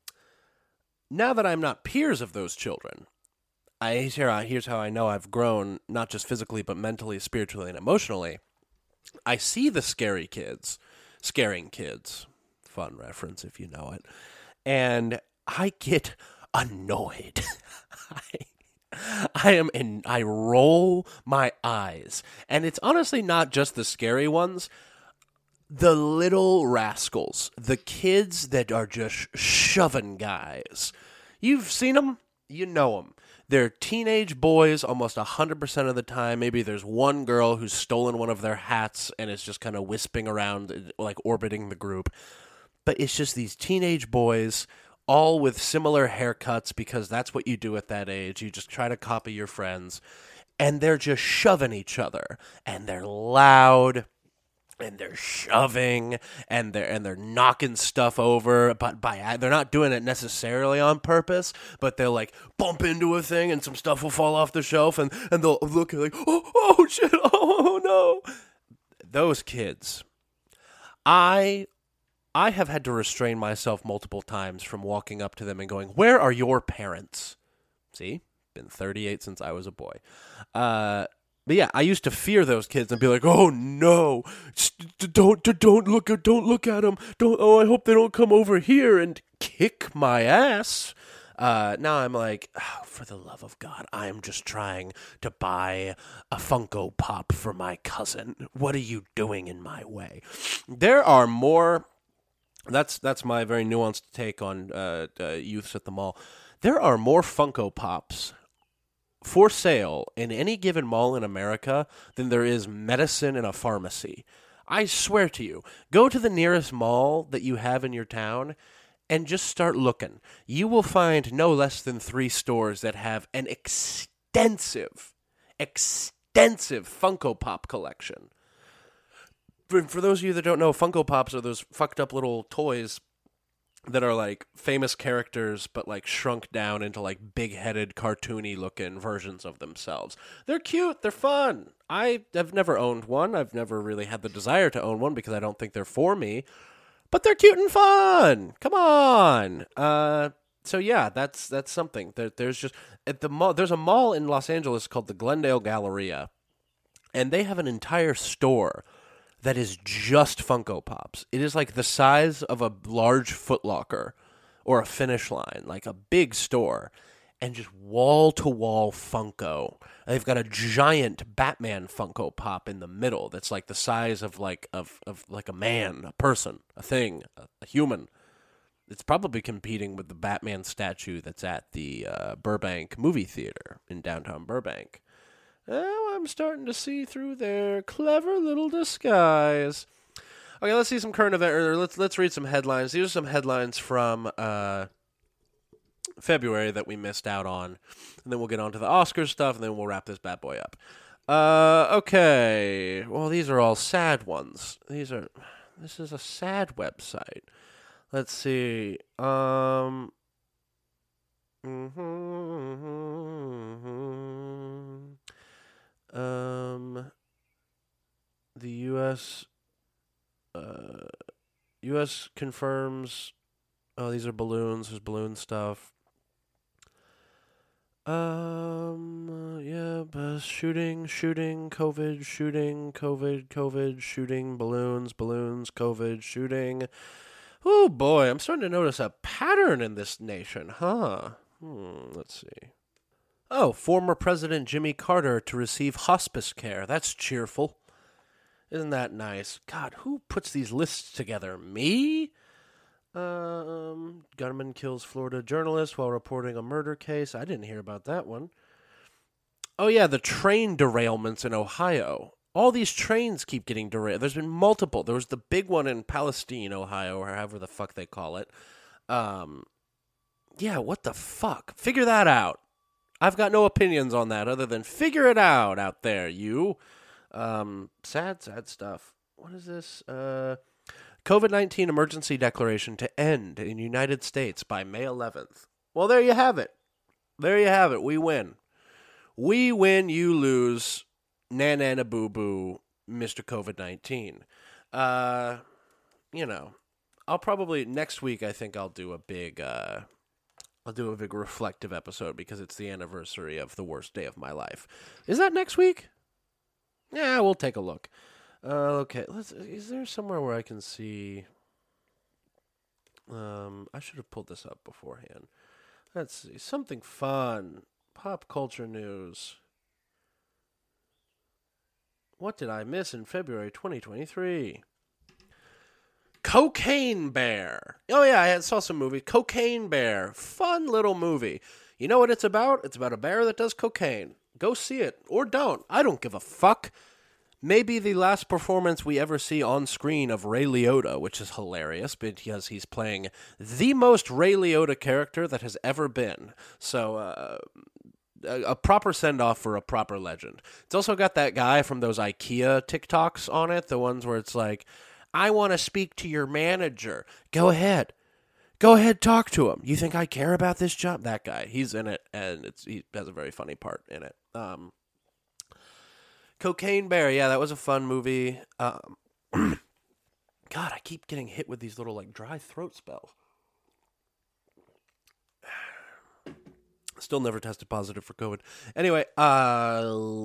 now that I'm not peers of those children, I here here's how I know I've grown, not just physically, but mentally, spiritually, and emotionally. I see the scary kids, scaring kids. Fun reference if you know it. And I get annoyed. I, I am in, I roll my eyes. And it's honestly not just the scary ones. The little rascals, the kids that are just shoving guys. You've seen them, you know them. They're teenage boys almost one hundred percent of the time. Maybe there's one girl who's stolen one of their hats and is just kind of wisping around, like orbiting the group. But it's just these teenage boys, all with similar haircuts because that's what you do at that age. You just try to copy your friends. And they're just shoving each other. And they're loud. And they're shoving, and they're and they're knocking stuff over, but by they're not doing it necessarily on purpose. But they'll like bump into a thing, and some stuff will fall off the shelf, and, and they'll look like, oh oh shit, oh no. Those kids, I I have had to restrain myself multiple times from walking up to them and going, "Where are your parents?" See, been thirty-eight since I was a boy. Uh. But yeah, I used to fear those kids and be like, "Oh no, don't don't look at don't look at them. Don't oh, I hope they don't come over here and kick my ass." Uh, now I'm like, oh, for the love of God, I am just trying to buy a Funko Pop for my cousin. What are you doing in my way? There are more. That's that's my very nuanced take on uh, uh, youths at the mall. There are more Funko Pops for sale in any given mall in America than there is medicine in a pharmacy. I swear to you, go to the nearest mall that you have in your town and just start looking. You will find no less than three stores that have an extensive, extensive Funko Pop collection. For, for those of you that don't know, Funko Pops are those fucked up little toys that are like famous characters but like shrunk down into like big-headed cartoony looking versions of themselves. They're cute, they're fun. I have never owned one. I've never really had the desire to own one because I don't think they're for me. But they're cute and fun. Come on. Uh so yeah, that's that's something. There, there's just at the mall there's a mall in Los Angeles called the Glendale Galleria, and they have an entire store that is just Funko Pops. It is like the size of a large Foot Locker or a Finish Line, like a big store, and just wall-to-wall Funko. And they've got a giant Batman Funko Pop in the middle that's like the size of like of, of like a man, a person, a thing, a, a human. It's probably competing with the Batman statue that's at the uh, Burbank movie theater in downtown Burbank. Oh, I'm starting to see through their clever little disguise. Okay, let's see some current event. Or let's let's read some headlines. These are some headlines from uh, February that we missed out on, and then we'll get on to the Oscars stuff, and then we'll wrap this bad boy up. Uh, okay. Well, these are all sad ones. These are. This is a sad website. Let's see. Um. Mm-hmm. S Uh, U S confirms. Oh, these are balloons. There's balloon stuff. Um, uh, yeah, but shooting, shooting, COVID, shooting, COVID, COVID, shooting, balloons, balloons, COVID, shooting. Oh boy, I'm starting to notice a pattern in this nation, huh? Hmm, let's see. Oh, former President Jimmy Carter to receive hospice care. That's cheerful. Isn't that nice? God, who puts these lists together? Me? Um, gunman kills Florida journalist while reporting a murder case. I didn't hear about that one. Oh, yeah, the train derailments in Ohio. All these trains keep getting derailed. There's been multiple. There was the big one in Palestine, Ohio, or however the fuck they call it. Um, yeah, what the fuck? Figure that out. I've got no opinions on that other than figure it out out there, you. Um, sad, sad stuff. What is this? Uh, COVID nineteen emergency declaration to end in United States by May eleventh. Well, there you have it. There you have it. We win. We win, you lose. Na-na-na boo-boo, Mister COVID nineteen. Uh, you know, I'll probably, next week, I think I'll do a big, uh, I'll do a big reflective episode because it's the anniversary of the worst day of my life. Is that next week? Yeah, we'll take a look. Uh, okay, let's. Is there somewhere where I can see? Um, I should have pulled this up beforehand. Let's see something fun. Pop culture news. What did I miss in February twenty twenty-three? Cocaine Bear. Oh yeah, I saw some movie. Cocaine Bear. Fun little movie. You know what it's about? It's about a bear that does cocaine. Go see it. Or don't. I don't give a fuck. Maybe the last performance we ever see on screen of Ray Liotta, which is hilarious because he's playing the most Ray Liotta character that has ever been. So, uh, a, a proper send-off for a proper legend. It's also got that guy from those IKEA TikToks on it, the ones where it's like, I want to speak to your manager. Go ahead. Go ahead, talk to him. You think I care about this job? That guy, he's in it, and it's he has a very funny part in it. Um, Cocaine Bear, yeah, that was a fun movie. Um, God, I keep getting hit with these little like dry throat spells. Still never tested positive for COVID. Anyway, uh,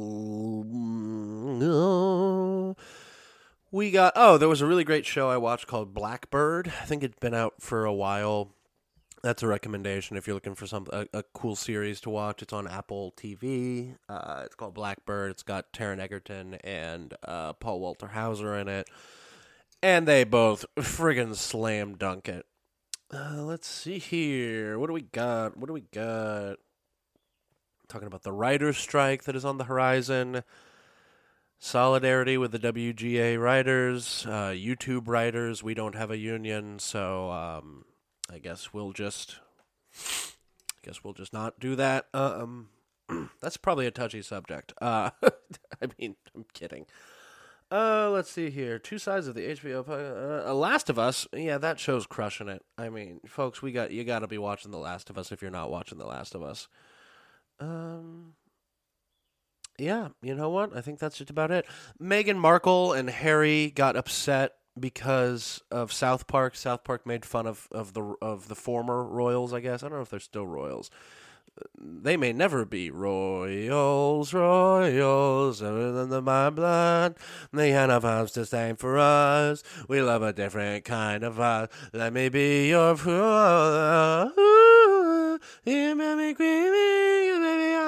we got, oh, there was a really great show I watched called Blackbird. I think it'd been out for a while. That's a recommendation if you're looking for some a, a cool series to watch. It's on Apple T V. Uh, it's called Blackbird. It's got Taron Egerton and uh, Paul Walter Hauser in it. And they both friggin' slam dunk it. Uh, let's see here. What do we got? What do we got? Talking about the writer's strike that is on the horizon. Solidarity with the W G A writers. Uh, YouTube writers. We don't have a union, so... Um, I guess we'll just, I guess we'll just not do that. Uh, um, that's probably a touchy subject. Uh, I mean, I'm kidding. Uh, let's see here. Two sides of the H B O. Uh, Last of Us. Yeah, that show's crushing it. I mean, folks, we got you got to be watching The Last of Us if you're not watching The Last of Us. Um. Yeah, you know what? I think that's just about it. Meghan Markle and Harry got upset because of South Park. South Park made fun of, of the of the former royals, I guess. I don't know if they're still royals. They may never be royals, royals, other than my blood. They had a vows to stand for us. We love a different kind of us. Let me be your fool. You make me creamy, baby.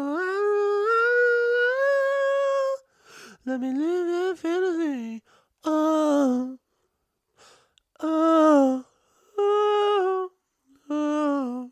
Let me live that fantasy. Oh, oh, oh, oh.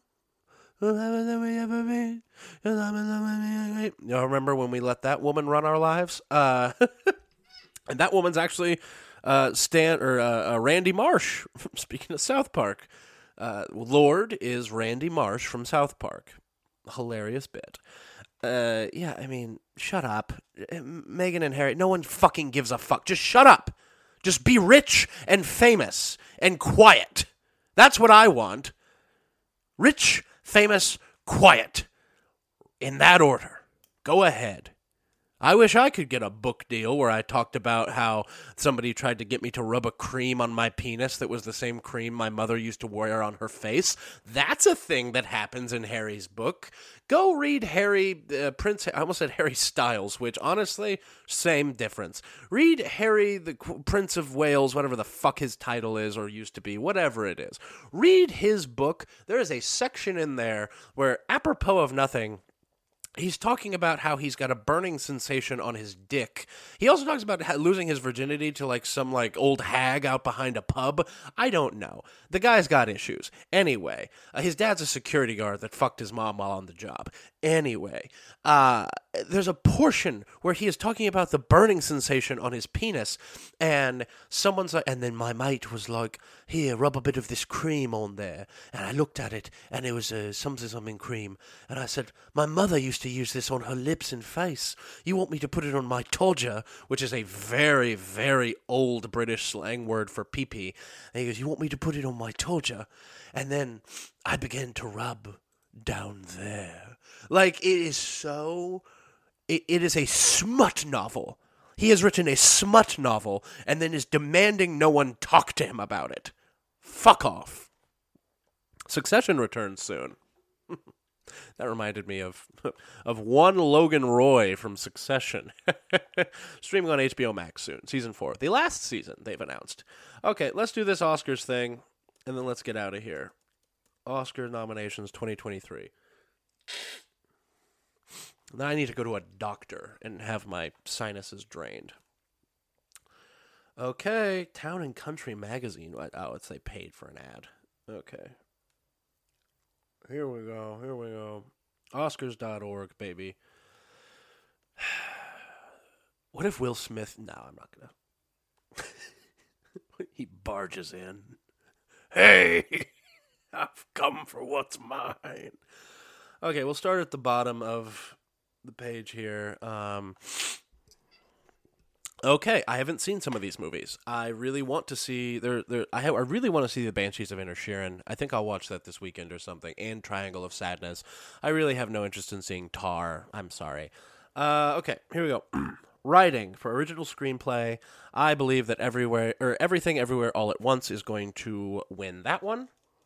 Y'all remember when we let that woman run our lives? Uh, and that woman's actually uh, Stan or uh, uh, Randy Marsh. Speaking of South Park, uh, Lord is Randy Marsh from South Park. Hilarious bit. Uh, yeah, I mean, shut up. Meghan and Harry, no one fucking gives a fuck. Just shut up. Just be rich and famous and quiet. That's what I want. Rich, famous, quiet. In that order. Go ahead. I wish I could get a book deal where I talked about how somebody tried to get me to rub a cream on my penis that was the same cream my mother used to wear on her face. That's a thing that happens in Harry's book. Go read Harry, uh, Prince, I almost said Harry Styles, which honestly, same difference. Read Harry, the Prince of Wales, whatever the fuck his title is or used to be, whatever it is. Read his book. There is a section in there where, apropos of nothing, he's talking about how he's got a burning sensation on his dick. He also talks about ha- losing his virginity to like some like old hag out behind a pub. I don't know. The guy's got issues. Anyway, uh, his dad's a security guard that fucked his mom while on the job. Anyway, uh, there's a portion where he is talking about the burning sensation on his penis, and someone's like, and then my mate was like, here, rub a bit of this cream on there. And I looked at it, and it was uh, something, something cream. And I said, my mother used to use this on her lips and face. You want me to put it on my todger, which is a very, very old British slang word for pee-pee. And he goes, you want me to put it on my todger? And then I began to rub down there. Like, it is so... It, it is a smut novel. He has written a smut novel and then is demanding no one talk to him about it. Fuck off. Succession returns soon. That reminded me of of one Logan Roy from Succession. Streaming on H B O Max soon. Season four. The last season they've announced. Okay, let's do this Oscars thing, and then let's get out of here. Oscar nominations twenty twenty-three. Now I need to go to a doctor and have my sinuses drained. Okay, Town and Country Magazine. Oh, it's they paid for an ad. Okay. Here we go, here we go. Oscars dot org, baby. What if Will Smith... No, I'm not going to. He barges in. Hey, I've come for what's mine. Okay, we'll start at the bottom of the page here. Um... Okay, I haven't seen some of these movies. I really want to see. There, there. I, have, I really want to see the Banshees of Inisherin. I think I'll watch that this weekend or something. And Triangle of Sadness. I really have no interest in seeing Tar. I'm sorry. Uh, okay, here we go. Writing for original screenplay. I believe that everywhere or everything, everywhere, all at once is going to win that one.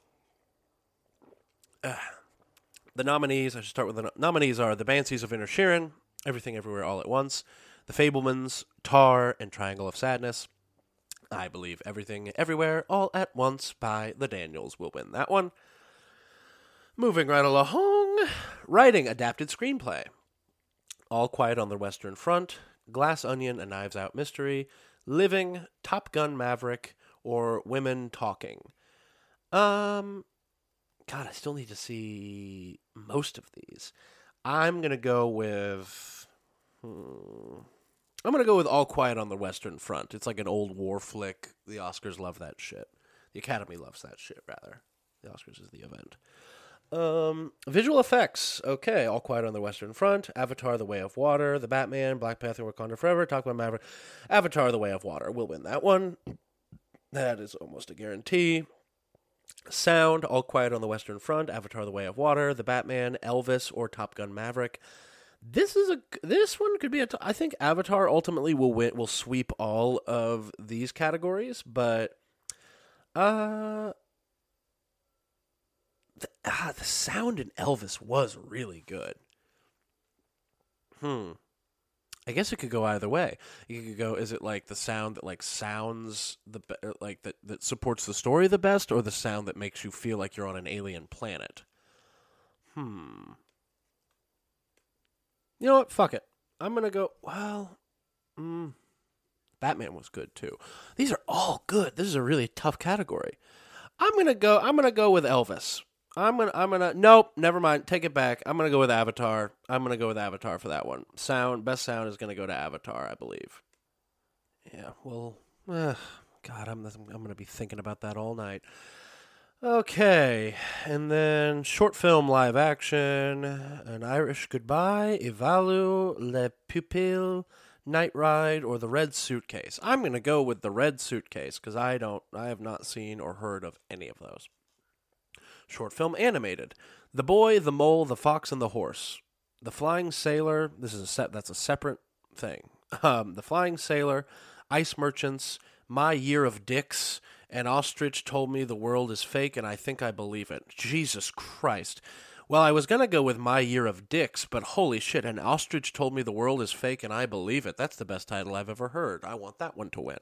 Uh, the nominees. I should start with the no- nominees are the Banshees of Inisherin, Everything, Everywhere, All at Once. The Fabelmans, Tar, and Triangle of Sadness. I believe Everything, Everywhere, All at Once by the Daniels will win that one. Moving right along. Writing adapted screenplay. All Quiet on the Western Front, Glass Onion, A Knives Out Mystery, Living, Top Gun Maverick, or Women Talking. Um, God, I still need to see most of these. I'm going to go with... Hmm, I'm going to go with All Quiet on the Western Front. It's like an old war flick. The Oscars love that shit. The Academy loves that shit, rather. The Oscars is the event. Um, visual effects. Okay, All Quiet on the Western Front, Avatar: The Way of Water, The Batman, Black Panther: Wakanda Forever, Top Gun Maverick, Avatar: The Way of Water will win that one. That is almost a guarantee. Sound, All Quiet on the Western Front, Avatar: The Way of Water, The Batman, Elvis, or Top Gun Maverick. This is a this one could be a t- I think Avatar ultimately will win will sweep all of these categories, but uh the, ah, the sound in Elvis was really good. Hmm. I guess it could go either way. You could go, is it like the sound that like sounds the be- like that that supports the story the best, or the sound that makes you feel like you're on an alien planet? Hmm. You know what? Fuck it. I'm going to go, well, mm, Batman was good too. These are all good. This is a really tough category. I'm going to go, I'm going to go with Elvis. I'm going to, I'm going to, nope, never mind. Take it back. I'm going to go with Avatar. I'm going to go with Avatar for that one. Sound, best sound is going to go to Avatar, I believe. Yeah, well, uh, God, I'm, I'm going to be thinking about that all night. Okay, and then short film live action, An Irish Goodbye, Ivalu, Le Pupille, Night Ride, or The Red Suitcase. I'm going to go with The Red Suitcase, because I don't, I have not seen or heard of any of those. Short film animated, The Boy, the Mole, the Fox, and the Horse. The Flying Sailor, this is a set, that's a separate thing. Um, The Flying Sailor, Ice Merchants, My Year of Dicks, and Ostrich Told Me the World is Fake, and I Think I Believe It. Jesus Christ. Well, I was going to go with My Year of Dicks, but holy shit, an Ostrich Told Me the World is Fake, and I Believe It. That's the best title I've ever heard. I want that one to win.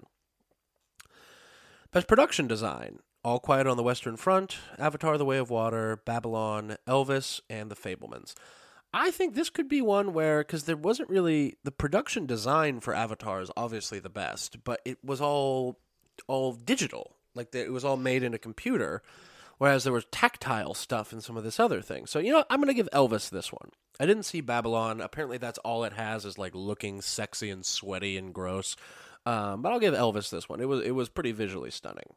Best Production Design. All Quiet on the Western Front, Avatar The Way of Water, Babylon, Elvis, and The Fabelmans. I think this could be one where, because there wasn't really, the production design for Avatar is obviously the best, but it was all all digital. Like, the, it was all made in a computer, whereas there was tactile stuff in some of this other thing. So, you know, I'm going to give Elvis this one. I didn't see Babylon. Apparently that's all it has is, like, looking sexy and sweaty and gross. Um, but I'll give Elvis this one. It was, it was pretty visually stunning.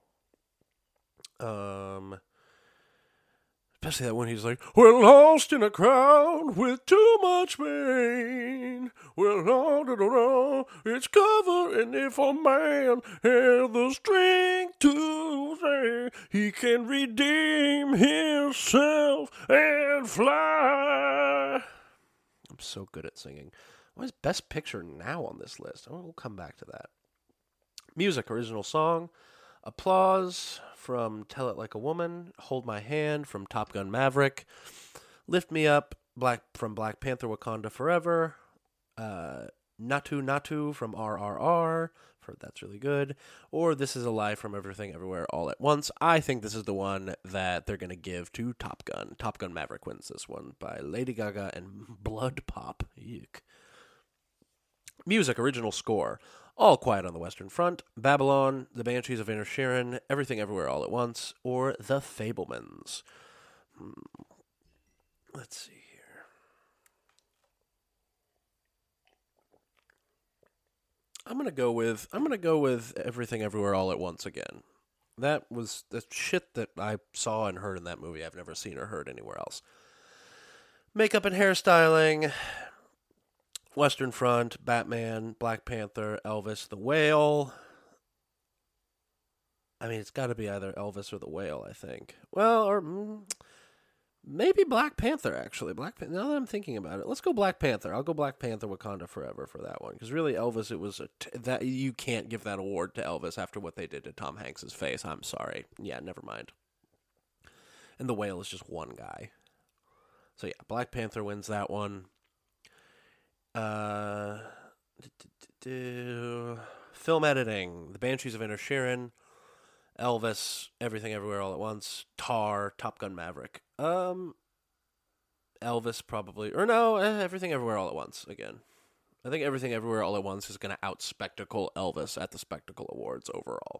Um... Especially that when he's like, we're lost in a crowd with too much pain. We're lost in a crowd, it's covering it for man. Have the strength to say he can redeem himself and fly. I'm so good at singing. What is Best Picture now on this list? Oh, we'll come back to that. Music, original song. Applause from Tell It Like a Woman, Hold My Hand from Top Gun Maverick, Lift Me Up Black from Black Panther Wakanda Forever, uh, Natu Natu from R R R, heard that's really good, or This Is a Lie from Everything Everywhere All at Once. I think this is the one that they're going to give to Top Gun. Top Gun Maverick wins this one by Lady Gaga and Blood Pop. Yuck. Music, original score. All Quiet on the Western Front, Babylon, The Banshees of Inisherin, Everything Everywhere All at Once, or The Fabelmans. Hmm. Let's see here. I'm gonna go with I'm gonna go with Everything Everywhere All at Once again. That was the shit that I saw and heard in that movie. I've never seen or heard anywhere else. Makeup and hairstyling. Western Front, Batman, Black Panther, Elvis, The Whale. I mean, it's got to be either Elvis or The Whale, I think. Well, or mm, maybe Black Panther, actually. Black Pan- Now that I'm thinking about it, let's go Black Panther. I'll go Black Panther, Wakanda Forever for that one. Because really, Elvis, it was a t- that you can't give that award to Elvis after what they did to Tom Hanks's face. I'm sorry. Yeah, never mind. And The Whale is just one guy. So yeah, Black Panther wins that one. Uh, film editing, The Banshees of Inisherin, Elvis, Everything Everywhere All at Once, Tar, Top Gun Maverick. Um, Elvis probably, or no, Everything Everywhere All at Once again. I think Everything Everywhere All at Once is going to out-spectacle Elvis at the Spectacle Awards overall.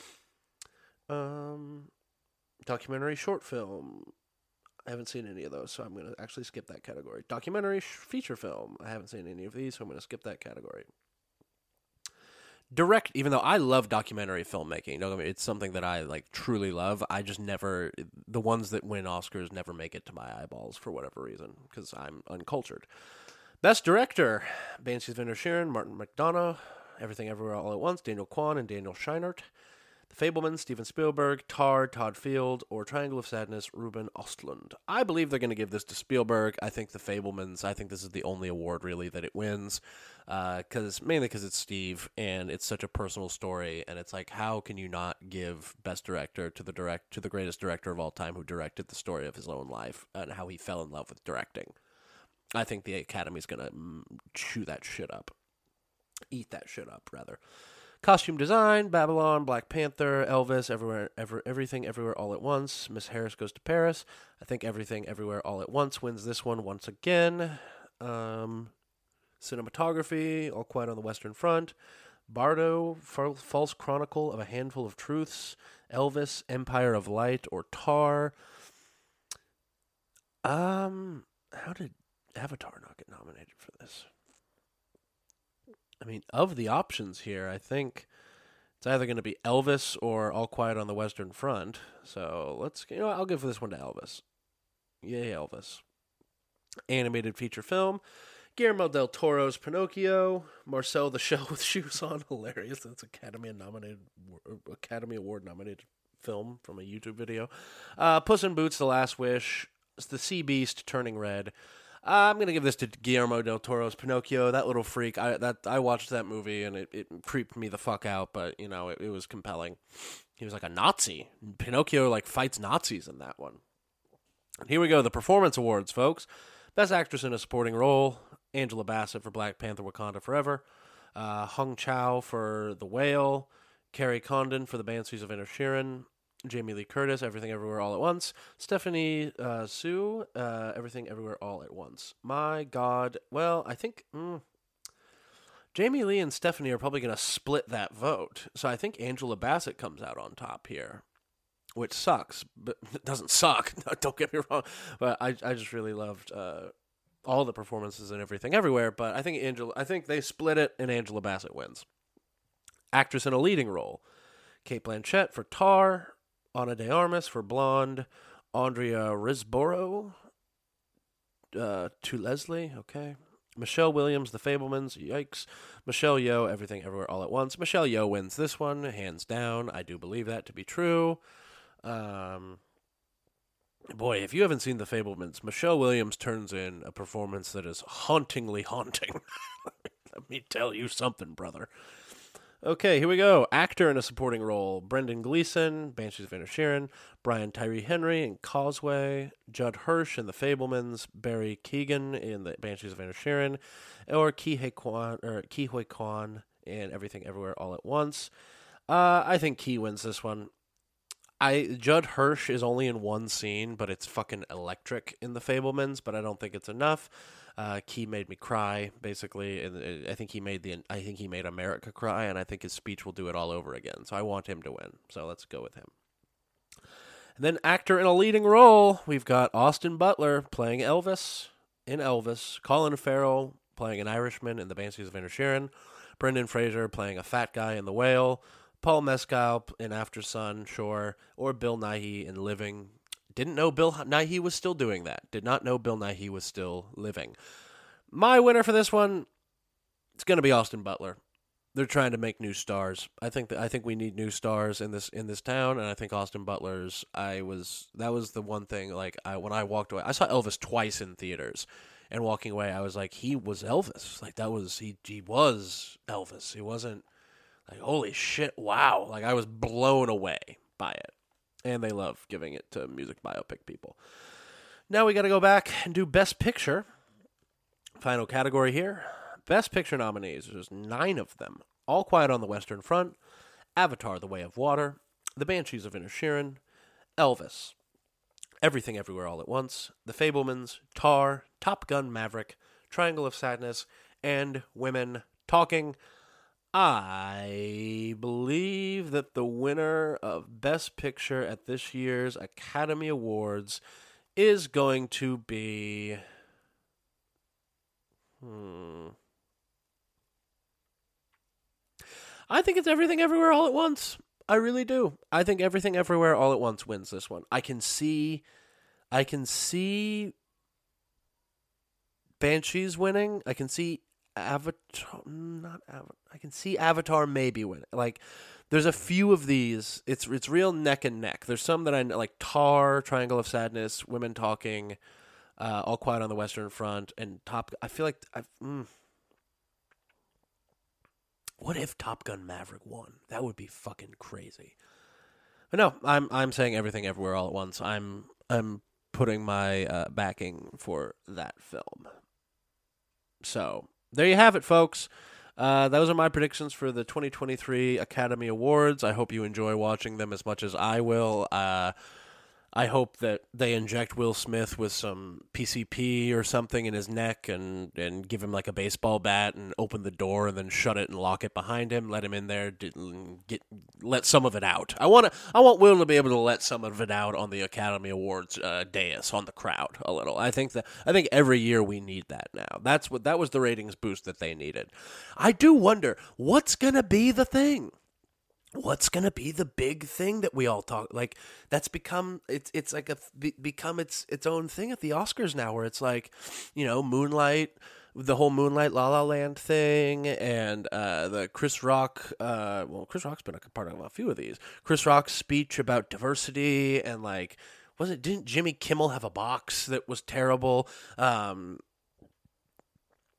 Um, documentary short film. I haven't seen any of those, so I'm going to actually skip that category. Documentary sh- feature film. I haven't seen any of these, so I'm going to skip that category. Direct, even though I love documentary filmmaking, no, I mean, it's something that I like truly love. I just never, the ones that win Oscars never make it to my eyeballs for whatever reason, because I'm uncultured. Best Director, Banshees of Inisherin, Martin McDonagh, Everything Everywhere All at Once, Daniel Kwan and Daniel Scheinert. The Fabelmans, Steven Spielberg, Tar, Todd Field, or Triangle of Sadness, Ruben Östlund. I believe they're going to give this to Spielberg. I think The Fabelmans, I think this is the only award, really, that it wins, because uh, mainly because it's Steve, and it's such a personal story, and it's like, how can you not give Best Director to the direct to the greatest director of all time who directed the story of his own life, and how he fell in love with directing? I think the Academy's going to mm, chew that shit up. Eat that shit up, rather. Costume design, Babylon, Black Panther, Elvis, everywhere, ever, everything, everywhere, all at once. Miss Harris Goes to Paris. I think Everything, Everywhere, all at once wins this one once again. Um, cinematography, All Quiet on the Western Front. Bardo, False Chronicle of a Handful of Truths. Elvis, Empire of Light, or Tar. Um, how did Avatar not get nominated for this? I mean, of the options here, I think it's either going to be Elvis or All Quiet on the Western Front. So let's, you know, I'll give this one to Elvis. Yay, Elvis. Animated feature film, Guillermo del Toro's Pinocchio, Marcel the Shell with Shoes On, hilarious. That's Academy nominated, Academy Award nominated film from a YouTube video. Uh, Puss in Boots: The Last Wish, The Sea Beast, Turning Red. I'm gonna give this to Guillermo del Toro's Pinocchio. That little freak. I that I watched that movie and it, it creeped me the fuck out, but you know it, it was compelling. He was like a Nazi. Pinocchio like fights Nazis in that one. And here we go. The performance awards, folks. Best actress in a supporting role: Angela Bassett for Black Panther: Wakanda Forever, uh, Hung Chow for The Whale, Carrie Condon for The Banshees of Inisherin, Jamie Lee Curtis, Everything Everywhere All at Once, Stephanie uh, Sue, uh, Everything Everywhere All at Once. My God. Well, I think mm, Jamie Lee and Stephanie are probably going to split that vote. So I think Angela Bassett comes out on top here, which sucks, but it doesn't suck. Don't get me wrong. But I, I just really loved uh, all the performances and Everything Everywhere. But I think Angela, I think they split it, and Angela Bassett wins. Actress in a leading role: Cate Blanchett for Tar, Ana de Armas for Blonde, Andrea Riseborough uh, to Leslie, okay. Michelle Williams, The Fabelmans, yikes. Michelle Yeoh, Everything Everywhere All at Once. Michelle Yeoh wins this one, hands down. I do believe that to be true. Um, boy, if you haven't seen The Fabelmans, Michelle Williams turns in a performance that is hauntingly haunting. Let me tell you something, brother. Okay, here we go. Actor in a supporting role: Brendan Gleeson, Banshees of Inisherin, Brian Tyree Henry in Causeway, Judd Hirsch in The Fabelmans, Barry Keoghan in The Banshees of Inisherin, or Ke Huy Quan or Ke Huy Quan in Everything Everywhere All at Once. Uh, I think Ke wins this one. I Judd Hirsch is only in one scene, but it's fucking electric in The Fabelmans. But I don't think it's enough. Uh, Ke made me cry, basically, and I think he made the I think he made America cry, and I think his speech will do it all over again. So I want him to win. So let's go with him. And then actor in a leading role, we've got Austin Butler playing Elvis in Elvis, Colin Farrell playing an Irishman in The Banshees of Inisherin, Brendan Fraser playing a fat guy in The Whale, Paul Mescal in After Sun, sure, or Bill Nighy in Living. Didn't know Bill Nighy was still doing that. Did not know Bill Nighy was still living. My winner for this one, it's going to be Austin Butler. They're trying to make new stars. I think that I think we need new stars in this in this town, and I think Austin Butler's. I was that was the one thing. Like I when I walked away, I saw Elvis twice in theaters, and walking away, I was like, he was Elvis. Like that was he he was Elvis. He wasn't like holy shit, wow. Like I was blown away by it. And they love giving it to music biopic people. Now we got to go back and do Best Picture. Final category here. Best Picture nominees. There's nine of them. All Quiet on the Western Front, Avatar: The Way of Water, The Banshees of Inisherin, Elvis, Everything Everywhere All at Once, The Fabelmans, Tar, Top Gun: Maverick, Triangle of Sadness, and Women Talking. I believe that the winner of Best Picture at this year's Academy Awards is going to be... Hmm... I think it's Everything Everywhere All at Once. I really do. I think Everything Everywhere All at Once wins this one. I can see... I can see... Banshees winning. I can see... Avatar, not Avatar. I can see Avatar maybe win. Like, there's a few of these. It's it's real neck and neck. There's some that I know, like Tar, Triangle of Sadness, Women Talking, uh, All Quiet on the Western Front, and Top. I feel like I've. Mm. What if Top Gun: Maverick won? That would be fucking crazy. But no, I'm I'm saying Everything Everywhere All at Once. I'm I'm putting my uh, backing for that film. So. There you have it, folks. Uh, those are my predictions for the twenty twenty-three Academy Awards. I hope you enjoy watching them as much as I will. Uh, I hope that they inject Will Smith with some P C P or something in his neck and, and give him like a baseball bat and open the door and then shut it and lock it behind him. Let him in there, get let some of it out. I want to. I want Will to be able to let some of it out on the Academy Awards uh, dais on the crowd a little. I think that I think every year we need that now. That's what that was the ratings boost that they needed. I do wonder what's gonna be the thing. What's gonna be the big thing that we all talk like? That's become it's it's like a be, become its its own thing at the Oscars now, where it's like, you know, Moonlight, the whole Moonlight La La Land thing, and uh, the Chris Rock. Uh, well, Chris Rock's been a part of a few of these. Chris Rock's speech about diversity and like, was it didn't Jimmy Kimmel have a box that was terrible? Um,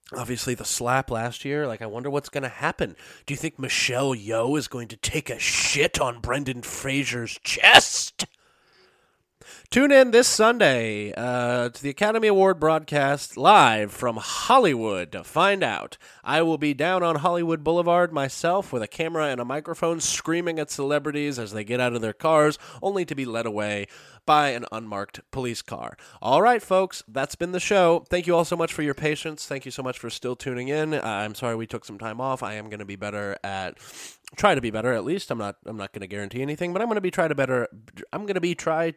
Obviously, the slap last year, like, I wonder what's going to happen. Do you think Michelle Yeoh is going to take a shit on Brendan Fraser's chest? Tune in this Sunday uh, to the Academy Award broadcast live from Hollywood to find out. I will be down on Hollywood Boulevard myself with a camera and a microphone screaming at celebrities as they get out of their cars, only to be led away by an unmarked police car. All right, folks, that's been the show. Thank you all so much for your patience. Thank you so much for still tuning in. Uh, I'm sorry we took some time off. I am going to be better at... Try to be better, at least. I'm not I'm not going to guarantee anything, but I'm going to be try to better... I'm going to be try...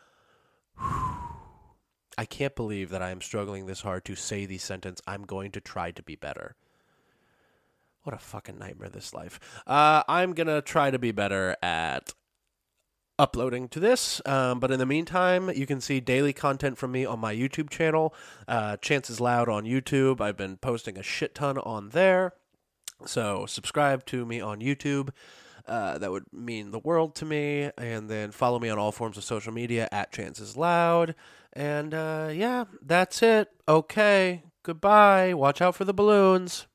I can't believe that I am struggling this hard to say the sentence, I'm going to try to be better. What a fucking nightmare, this life. Uh, I'm going to try to be better at uploading to this, um, but in the meantime, you can see daily content from me on my YouTube channel, uh, Chances Loud on YouTube. I've been posting a shit ton on there, so subscribe to me on YouTube. Uh, that would mean the world to me. And then follow me on all forms of social media at Chances Loud. And uh, yeah, that's it. Okay, goodbye. Watch out for the balloons.